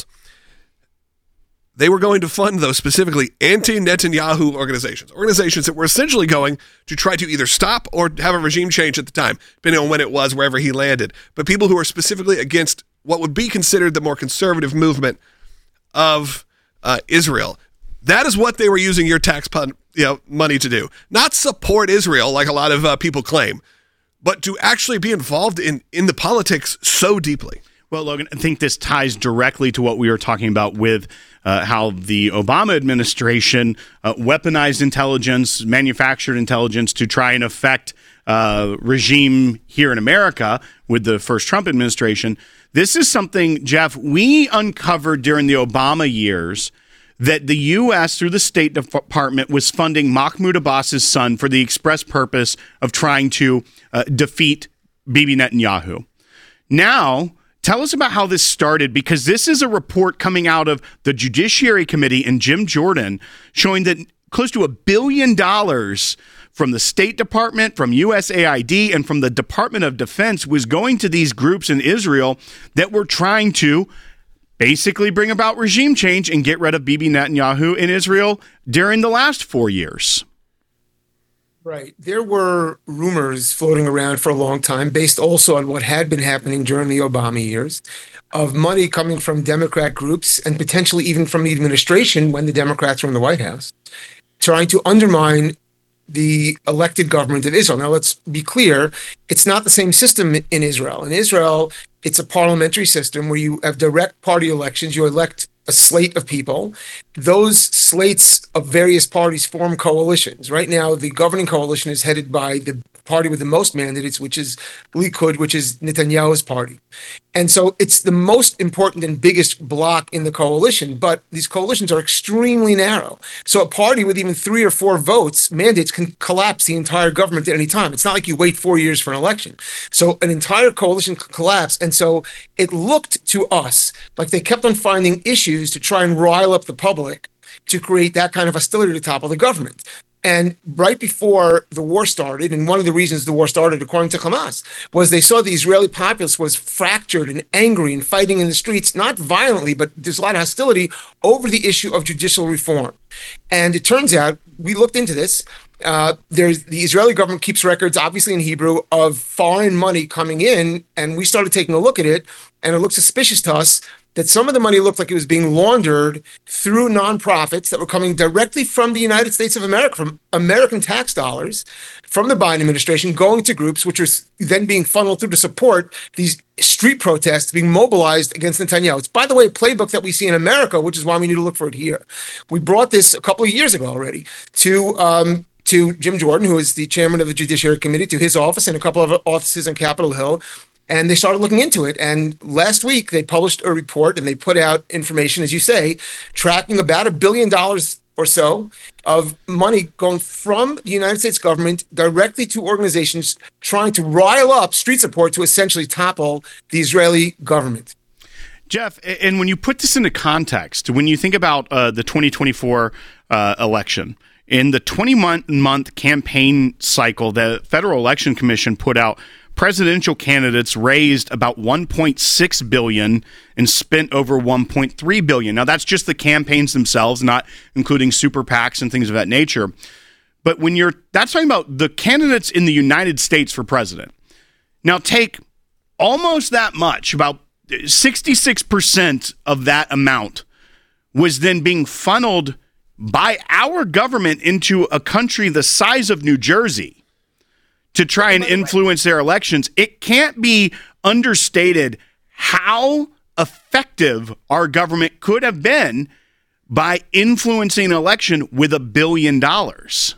They were going to fund those specifically anti-Netanyahu organizations, organizations that were essentially going to try to either stop or have a regime change at the time, depending on when it was, wherever he landed. But people who are specifically against what would be considered the more conservative movement of uh, Israel. That is what they were using your tax pun, you know, money to do. Not support Israel like a lot of uh, people claim, but to actually be involved in, in the politics so deeply. Well, Logan, I think this ties directly to what we were talking about with uh, how the Obama administration uh, weaponized intelligence, manufactured intelligence to try and affect uh, regime here in America with the first Trump administration. This is something, Jeff, we uncovered during the Obama years, that the U S, through the State Department, was funding Mahmoud Abbas's son for the express purpose of trying to uh, defeat Bibi Netanyahu. Now, tell us about how this started, because this is a report coming out of the Judiciary Committee and Jim Jordan showing that close to a billion dollars from the State Department, from U S A I D, and from the Department of Defense was going to these groups in Israel that were trying to basically bring about regime change and get rid of Bibi Netanyahu in Israel during the last four years. Right. There were rumors floating around for a long time, based also on what had been happening during the Obama years, of money coming from Democrat groups and potentially even from the administration when the Democrats were in the White House, trying to undermine the elected government of Israel. Now, let's be clear. It's not the same system in Israel. In Israel, it's a parliamentary system where you have direct party elections. You elect a slate of people. Those slates of various parties form coalitions. Right now, the governing coalition is headed by the party with the most mandates, which is Likud, which is Netanyahu's party. And so it's the most important and biggest bloc in the coalition, but these coalitions are extremely narrow. So a party with even three or four votes, mandates, can collapse the entire government at any time. It's not like you wait four years for an election. So an entire coalition could collapse. And so it looked to us like they kept on finding issues to try and rile up the public to create that kind of hostility to topple the government. And right before the war started, and one of the reasons the war started, according to Hamas, was they saw the Israeli populace was fractured and angry and fighting in the streets, not violently, but there's a lot of hostility over the issue of judicial reform. And it turns out, we looked into this, uh, there's the Israeli government keeps records, obviously in Hebrew, of foreign money coming in, and we started taking a look at it, and it looked suspicious to us that some of the money looked like it was being laundered through nonprofits that were coming directly from the United States of America, from American tax dollars, from the Biden administration, going to groups which are then being funneled through to support these street protests being mobilized against Netanyahu. It's, by the way, a playbook that we see in America, which is why we need to look for it here. We brought this a couple of years ago already to um, to Jim Jordan, who is the chairman of the Judiciary Committee, to his office and a couple of offices on Capitol Hill. And they started looking into it. And last week, they published a report and they put out information, as you say, tracking about a billion dollars or so of money going from the United States government directly to organizations trying to rile up street support to essentially topple the Israeli government. Jeff, and when you put this into context, when you think about uh, the twenty twenty-four uh, election, in the twenty-month campaign cycle, the Federal Election Commission put out presidential candidates raised about one point six billion dollars and spent over one point three billion dollars. Now, that's just the campaigns themselves, not including super PACs and things of that nature. But when you're, that's talking about the candidates in the United States for president. Now, take almost that much, about sixty-six percent of that amount was then being funneled by our government into a country the size of New Jersey to try and influence their elections. It can't be understated how effective our government could have been by influencing an election with a billion dollars.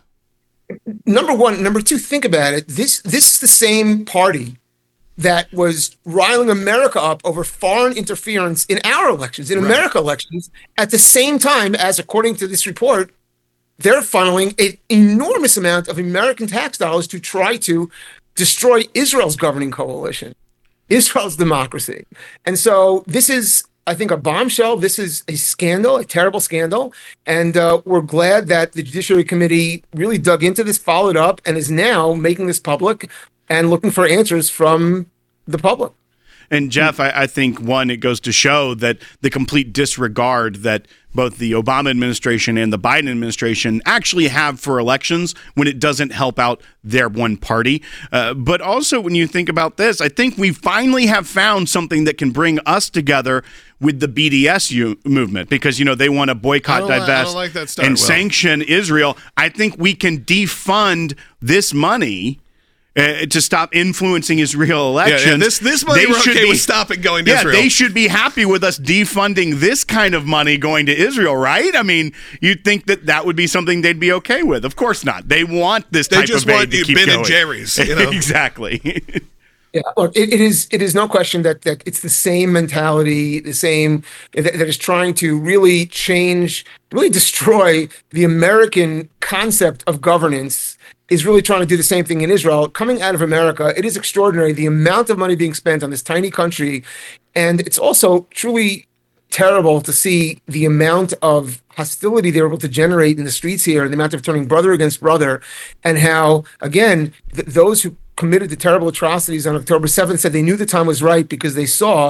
Number one. Number two, think about it. This, this is the same party that was riling America up over foreign interference in our elections, in right. America elections, at the same time as, according to this report, they're funneling an enormous amount of American tax dollars to try to destroy Israel's governing coalition, Israel's democracy. And so this is, I think, a bombshell. This is a scandal, a terrible scandal. And uh, we're glad that the Judiciary Committee really dug into this, followed up, and is now making this public and looking for answers from the public. And Jeff, I, I think, one, it goes to show that the complete disregard that both the Obama administration and the Biden administration actually have for elections when it doesn't help out their one party. Uh, but also, when you think about this, I think we finally have found something that can bring us together with the B D S U movement, because, you know, they want to boycott, divest, like, like that and well. sanction Israel. I think we can defund this money Uh, to stop influencing Israel elections. Yeah, yeah, this this money they we're should okay be, with stopping going to yeah, Israel. They should be happy with us defunding this kind of money going to Israel, right? I mean, you'd think that that would be something they'd be okay with. Of course not. They want this they type just of aid want to you keep Ben going. and Jerry's. You know? Exactly. Yeah, look, it, it is it is no question that, that it's the same mentality, the same that, that is trying to really change, really destroy the American concept of governance, is really trying to do the same thing in Israel. Coming out of America, it is extraordinary, the amount of money being spent on this tiny country. And it's also truly terrible to see the amount of hostility they're able to generate in the streets here, and the amount of turning brother against brother, and how, again, th- those who committed the terrible atrocities on October seventh said they knew the time was right because they saw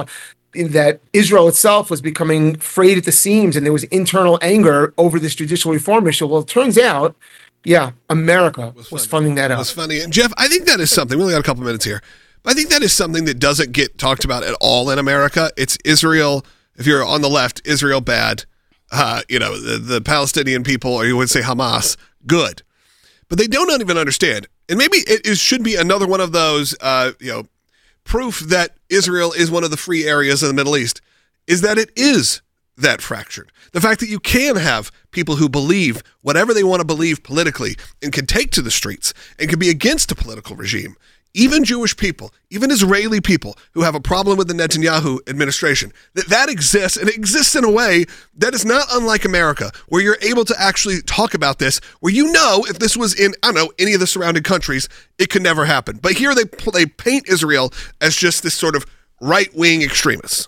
that Israel itself was becoming frayed at the seams and there was internal anger over this judicial reform issue. Well, it turns out, yeah, America was, was funding that out. That's funny. And Jeff, I think that is something, we only got a couple minutes here, but I think that is something that doesn't get talked about at all in America. It's Israel, if you're on the left, Israel bad, uh, you know, the, the Palestinian people, or you would say Hamas, good. But they don't even understand. And maybe it is, should be another one of those, uh, you know, proof that Israel is one of the free areas in the Middle East, is that it is that fractured. The fact that you can have people who believe whatever they want to believe politically and can take to the streets and can be against a political regime. Even Jewish people, even Israeli people who have a problem with the Netanyahu administration, that that exists, and it exists in a way that is not unlike America, where you're able to actually talk about this, where you know if this was in, I don't know, any of the surrounding countries, it could never happen. But here they they paint Israel as just this sort of right-wing extremist.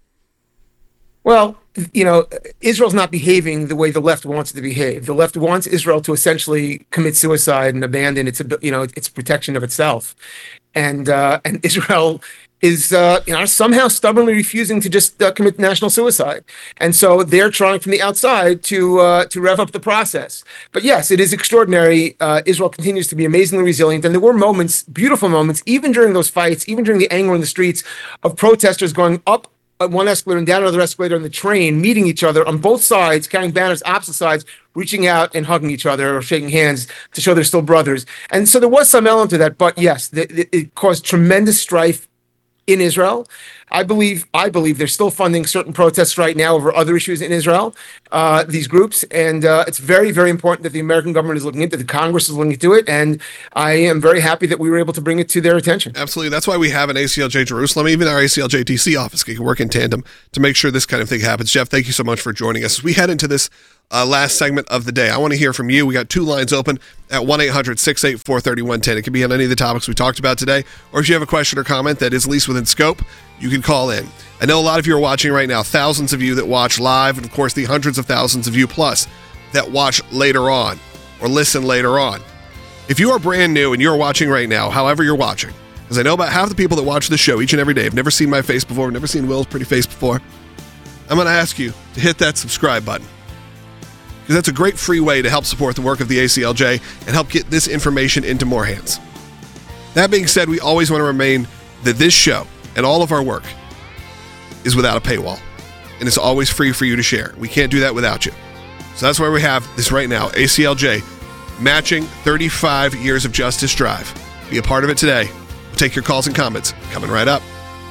Well, you know, Israel's not behaving the way the left wants it to behave. The left wants Israel to essentially commit suicide and abandon its, you know, its protection of itself, and uh, and Israel is, uh, you know, somehow stubbornly refusing to just uh, commit national suicide, and so they're trying from the outside to uh, to rev up the process. But yes, it is extraordinary. Uh, Israel continues to be amazingly resilient, and there were moments, beautiful moments, even during those fights, even during the anger in the streets, of protesters going up one escalator and down another escalator on the train, meeting each other on both sides, carrying banners opposite sides, reaching out and hugging each other or shaking hands to show they're still brothers. And so there was some element to that, but yes, the, the, it caused tremendous strife in Israel. I believe I believe they're still funding certain protests right now over other issues in Israel, uh, these groups, and uh, it's very, very important that the American government is looking into it, the Congress is looking into it, and I am very happy that we were able to bring it to their attention. Absolutely. That's why we have an A C L J Jerusalem, even our A C L J D C office can work in tandem to make sure this kind of thing happens. Jeff, thank you so much for joining us. As we head into this uh, last segment of the day, I want to hear from you. We got two lines open at one eight hundred six eight four three one one zero. It can be on any of the topics we talked about today, or if you have a question or comment that is at least within scope, you can call in. I know a lot of you are watching right now, thousands of you that watch live, and of course the hundreds of thousands of you plus that watch later on or listen later on. If you are brand new and you're watching right now, however you're watching, because I know about half the people that watch this show each and every day have never seen my face before, never seen Will's pretty face before, I'm going to ask you to hit that subscribe button, because that's a great free way to help support the work of the A C L J and help get this information into more hands. That being said, we always want to remain that this show and all of our work is without a paywall, and it's always free for you to share. We can't do that without you. So that's why we have this right now, A C L J, matching thirty-five years of justice drive. Be a part of it today. We'll take your calls and comments coming right up.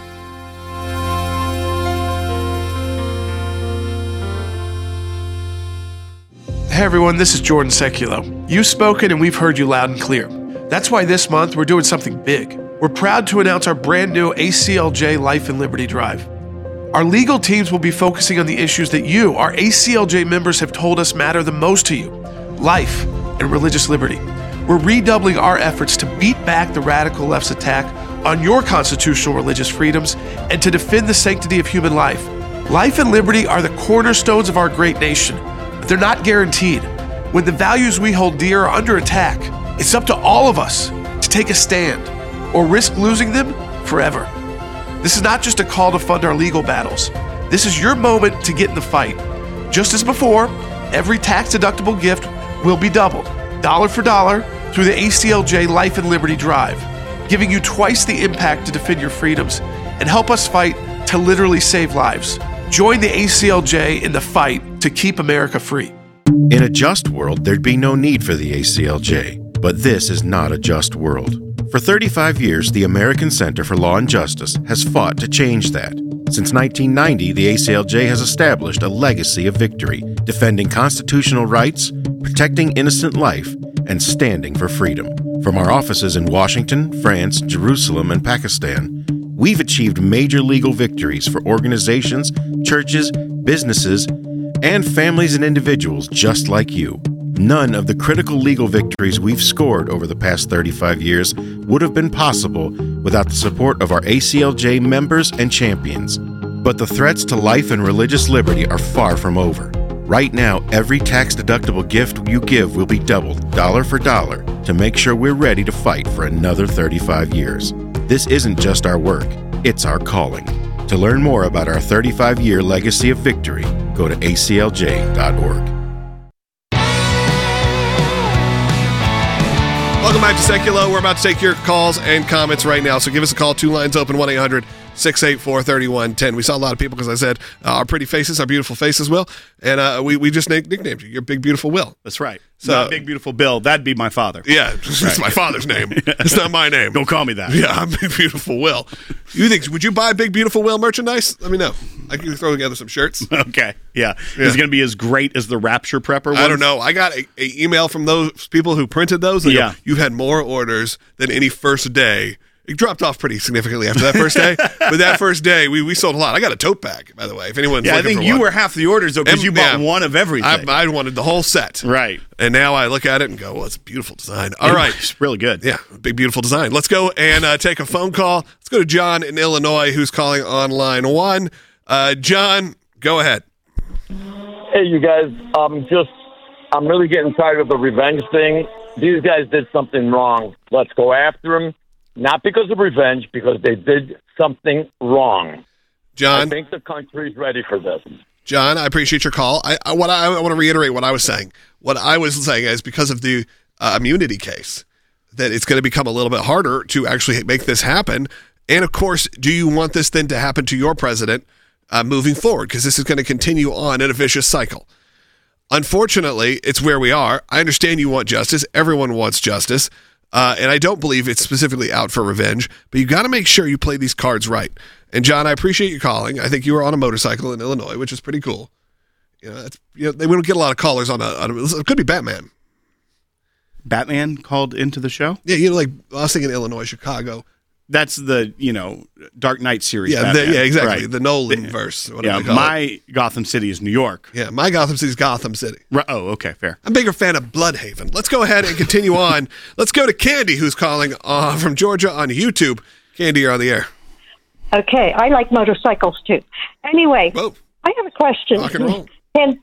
Hey everyone, this is Jordan Seculo. You've spoken and we've heard you loud and clear. That's why this month we're doing something big. We're proud to announce our brand new A C L J Life and Liberty Drive. Our legal teams will be focusing on the issues that you, our A C L J members, have told us matter the most to you: life and religious liberty. We're redoubling our efforts to beat back the radical left's attack on your constitutional religious freedoms and to defend the sanctity of human life. Life and liberty are the cornerstones of our great nation, but they're not guaranteed. When the values we hold dear are under attack, it's up to all of us to take a stand or risk losing them forever. This is not just a call to fund our legal battles. This is your moment to get in the fight. Just as before, every tax-deductible gift will be doubled, dollar for dollar, through the A C L J Life and Liberty Drive, giving you twice the impact to defend your freedoms and help us fight to literally save lives. Join the A C L J in the fight to keep America free. In a just world, there'd be no need for the A C L J. But this is not a just world. For thirty-five years, the American Center for Law and Justice has fought to change that. Since nineteen ninety, the A C L J has established a legacy of victory, defending constitutional rights, protecting innocent life, and standing for freedom. From our offices in Washington, France, Jerusalem, and Pakistan, we've achieved major legal victories for organizations, churches, businesses, and families and individuals just like you. None of the critical legal victories we've scored over the past thirty-five years would have been possible without the support of our A C L J members and champions. But the threats to life and religious liberty are far from over. Right now, every tax-deductible gift you give will be doubled, dollar for dollar, to make sure we're ready to fight for another thirty-five years. This isn't just our work, it's our calling. To learn more about our thirty-five-year legacy of victory, go to A C L J dot org. Welcome back to Seculo. We're about to take your calls and comments right now. So give us a call. Two lines open, one eight hundred six eight four three one one zero. We saw a lot of people, because I said uh, our pretty faces, our beautiful faces, Will. And uh, we, we just nick- nicknamed you. You're Big Beautiful Will. That's right. So, Not Big Beautiful Bill. That'd be my father. Yeah, it's Right. my father's name. It's not my name. Don't call me that. Yeah, I'm Big Beautiful Will. You think, would you buy Big Beautiful Will merchandise? Let me know. I can throw together some shirts. Okay. Yeah. Yeah. Is it going to be as great as the Rapture Prepper I ones? don't know. I got a, a email from those people who printed those. They go, Yeah. you've had more orders than any first day. It dropped off pretty significantly after that first day. But that first day, we, we sold a lot. I got a tote bag, by the way, if anyone's Yeah, I looking think for you one. were half the orders, though, because And- you bought yeah. one of everything. I, I wanted the whole set. Right. And now I look at it and go, well, it's a beautiful design. All It right. was really good. Yeah, big, beautiful design. Let's go and uh, take a phone call. Let's go to John in Illinois, who's calling on line one. Uh, John, go ahead. Hey, you guys. Um, just, I'm really getting tired of the revenge thing. These guys did something wrong. Let's go after them. Not because of revenge, because they did something wrong. John, I think the country's ready for this. John, I appreciate your call. I, I, what I, I want to reiterate what I was saying. What I was saying is because of the uh, immunity case, that it's going to become a little bit harder to actually make this happen. And of course, do you want this then to happen to your president uh, moving forward? Because this is going to continue on in a vicious cycle. Unfortunately, it's where we are. I understand you want justice. Everyone wants justice. Uh, and I don't believe it's specifically out for revenge, but you got to make sure you play these cards right. And John, I appreciate you calling. I think you were on a motorcycle in Illinois, which is pretty cool. You know, it's, you know, they we don't get a lot of callers on a, on a. It could be Batman. Batman called into the show? Yeah, you know, like I was thinking Illinois, Chicago. That's the, you know, Dark Knight series. Yeah, the, Batman. yeah, exactly. Right. The Nolan verse. Yeah, Whatever they call my it. Gotham City is New York. Yeah, my Gotham City is Gotham City. Right. Oh, okay, fair. I'm a bigger fan of Bloodhaven. Let's go ahead and continue on. Let's go to Candy, who's calling uh, from Georgia on YouTube. Candy, you're on the air. Okay, I like motorcycles too. Anyway, Whoa. I have a question. Rock and roll. Can,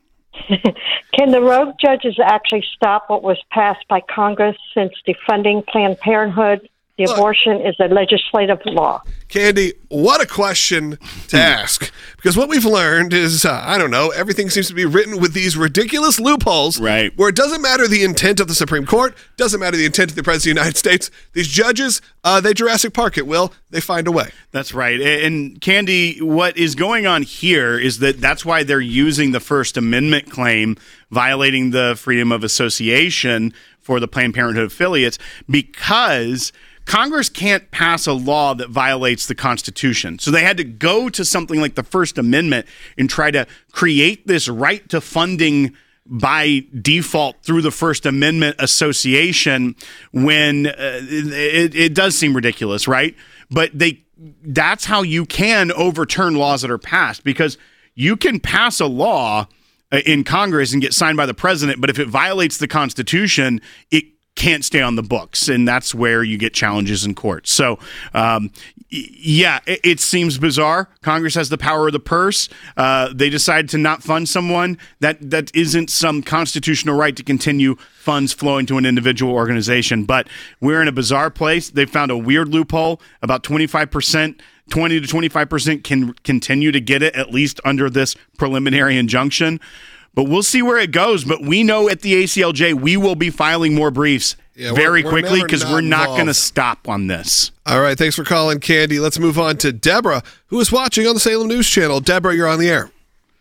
can the rogue judges actually stop what was passed by Congress, since defunding Planned Parenthood, the Look. abortion is a legislative law? Candy, what a question to ask. Because what we've learned is, uh, I don't know, everything seems to be written with these ridiculous loopholes. Right. Where it doesn't matter the intent of the Supreme Court, doesn't matter the intent of the President of the United States. These judges, uh, they Jurassic Park it, Will. They find a way. That's right. And Candy, what is going on here is that that's why they're using the First Amendment claim, violating the freedom of association for the Planned Parenthood affiliates, because Congress can't pass a law that violates the Constitution. So they had to go to something like the First Amendment and try to create this right to funding by default through the First Amendment association when uh, it, it does seem ridiculous, right? But they that's how you can overturn laws that are passed, because you can pass a law in Congress and get signed by the president, but if it violates the Constitution, it can't stay on the books, and that's where you get challenges in court. So, um, yeah, it, it seems bizarre. Congress has the power of the purse. Uh, they decide to not fund someone. That that isn't some constitutional right to continue funds flowing to an individual organization. But we're in a bizarre place. They found a weird loophole. About twenty-five percent, twenty to twenty-five percent can continue to get it, at least under this preliminary injunction. But we'll see where it goes. But we know at the A C L J we will be filing more briefs Yeah, very we're- we're quickly, never because not we're not going to involved. stop on this. All right, thanks for calling, Candy. Let's move on to Deborah, who is watching on the Salem News Channel. Deborah, you're on the air.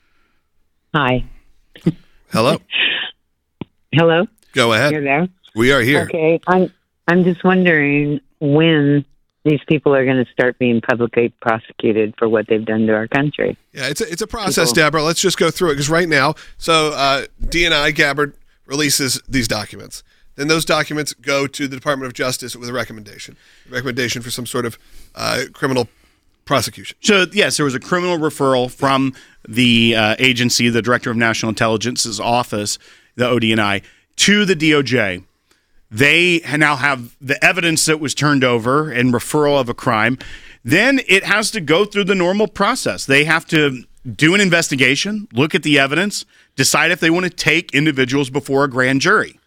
Hi. Hello. Hello. Go ahead. You're there? We are here. Okay. I'm I'm just wondering when these people are going to start being publicly prosecuted for what they've done to our country. Yeah, it's a, it's a process, People. Deborah. Let's just go through it, because right now, so uh, D N I, Gabbard, releases these documents. Then those documents go to the Department of Justice with a recommendation, a recommendation for some sort of uh, criminal prosecution. So, yes, there was a criminal referral from the uh, agency, the Director of National Intelligence's office, the O D N I, to the D O J. They now have the evidence that was turned over and referral of a crime. Then it has to go through the normal process. They have to do an investigation, look at the evidence, decide if they want to take individuals before a grand jury.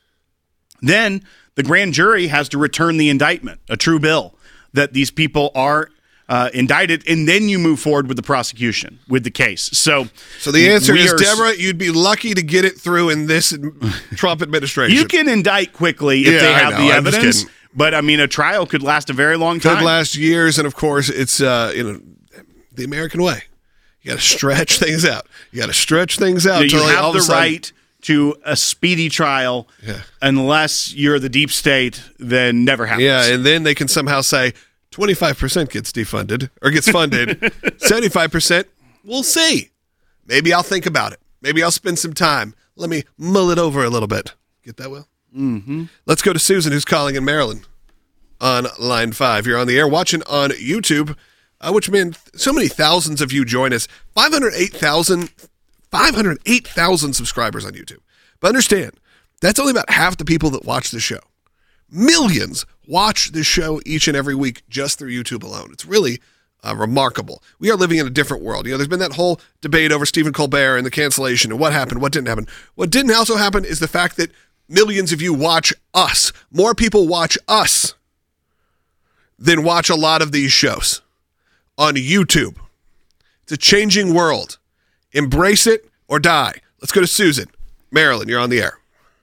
Then the grand jury has to return the indictment, a true bill, that these people are uh, indicted, and then you move forward with the prosecution, with the case. So, so the answer is, are, Deborah, you'd be lucky to get it through in this Trump administration. You can indict quickly if yeah, they have I know, the I'm just evidence, kidding. but I mean, a trial could last a very long time. Could last years, and of course, it's uh, you know the American way. You got to stretch things out. You got to stretch things out. Yeah, you until like have all the of a sudden- right to a speedy trial, Yeah. unless you're the deep state, then never happens. Yeah, and then they can somehow say twenty-five percent gets defunded or gets funded, seventy-five percent, we'll see. Maybe I'll think about it. Maybe I'll spend some time. Let me mull it over a little bit. Get that, Will? Mm-hmm. Let's go to Susan, who's calling in Maryland on line five. You're on the air, watching on YouTube, uh, which, man, so many thousands of you join us. five hundred eight thousand five hundred eight thousand subscribers on YouTube. But understand, that's only about half the people that watch the show. Millions watch this show each and every week just through YouTube alone. It's really uh, remarkable. We are living in a different world. You know, there's been that whole debate over Stephen Colbert and the cancellation and what happened, what didn't happen. What didn't also happen is the fact that millions of you watch us. More people watch us than watch a lot of these shows on YouTube. It's a changing world. Embrace it or die. Let's go to Susan. Maryland, you're on the air.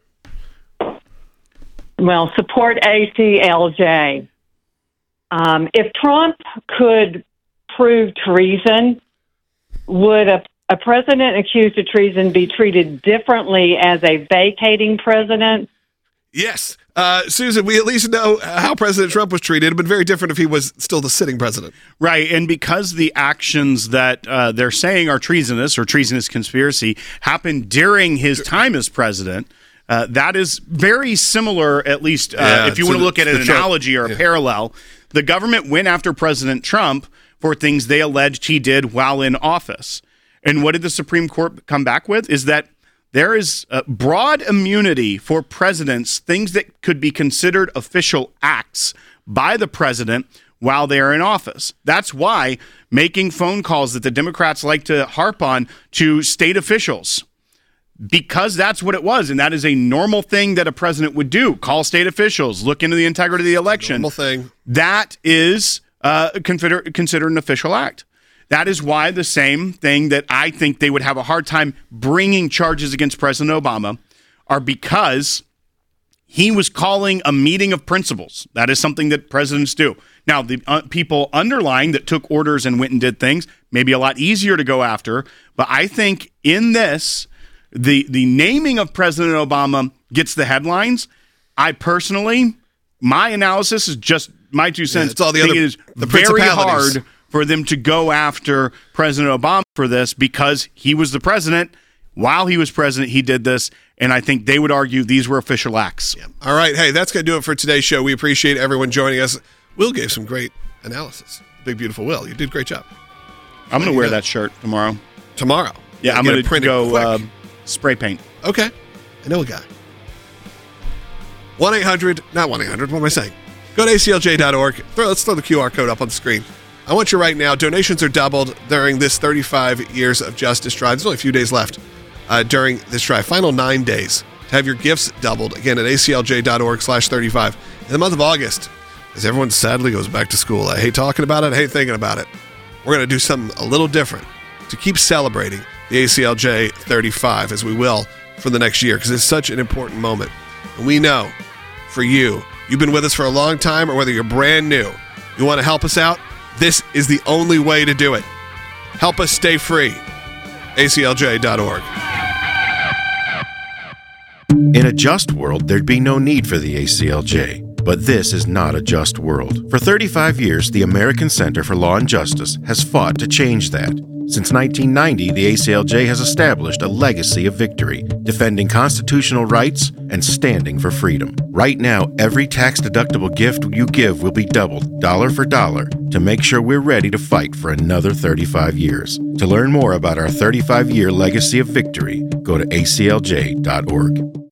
Well, support A C L J. Um, if Trump could prove treason, would a, a president accused of treason be treated differently as a vacating president? Yes. Uh, Susan, we at least know how President Trump was treated. It would be very different if he was still the sitting president. Right, and because the actions that uh, they're saying are treasonous or treasonous conspiracy happened during his time as president, uh, that is very similar, at least uh, Yeah, if you to want to the- look at to an Trump. analogy or a Yeah. parallel. The government went after President Trump for things they alleged he did while in office. And what did the Supreme Court come back with? Is that there is uh, broad immunity for presidents, things that could be considered official acts by the president while they are in office. That's why making phone calls that the Democrats like to harp on to state officials, because that's what it was. And that is a normal thing that a president would do. Call state officials, look into the integrity of the election. Normal thing. That is uh, consider, considered an official act. That is why the same thing that I think they would have a hard time bringing charges against President Obama are because he was calling a meeting of principals. That is something that presidents do. Now, the uh, people underlying that took orders and went and did things may be a lot easier to go after. But I think in this, the the naming of President Obama gets the headlines. I personally, my analysis is just my two cents. Yeah, it's all the I think other- it is the very principalities. hard for them to go after President Obama for this because he was the president. While he was president, he did this, and I think they would argue these were official acts. Yeah. All right. Hey, that's going to do it for today's show. We appreciate everyone joining us. Will gave some great analysis. Big, beautiful Will. You did a great job. I'm going to wear that shirt tomorrow. Tomorrow? Yeah, Gotta I'm get going it to printed go quick. uh, spray paint. Okay. I know a guy. one eight hundred, not one eight hundred, what am I saying? Go to A C L J dot org. Throw, let's throw the Q R code up on the screen. I want you right now, donations are doubled during this thirty-five years of justice drive. There's only a few days left uh, during this drive. Final nine days to have your gifts doubled. Again, at A C L J dot org slash thirty-five. In the month of August, as everyone sadly goes back to school, I hate talking about it, I hate thinking about it. We're going to do something a little different to keep celebrating the A C L J thirty-five as we will for the next year, because it's such an important moment. And we know for you, you've been with us for a long time, or whether you're brand new, you want to help us out, this is the only way to do it. Help us stay free. A C L J dot org. In a just world, there'd be no need for the A C L J. But this is not a just world. For thirty-five years, the American Center for Law and Justice has fought to change that. Since nineteen ninety, the A C L J has established a legacy of victory, defending constitutional rights and standing for freedom. Right now, every tax-deductible gift you give will be doubled, dollar for dollar, to make sure we're ready to fight for another thirty-five years. To learn more about our thirty-five year legacy of victory, go to A C L J dot org.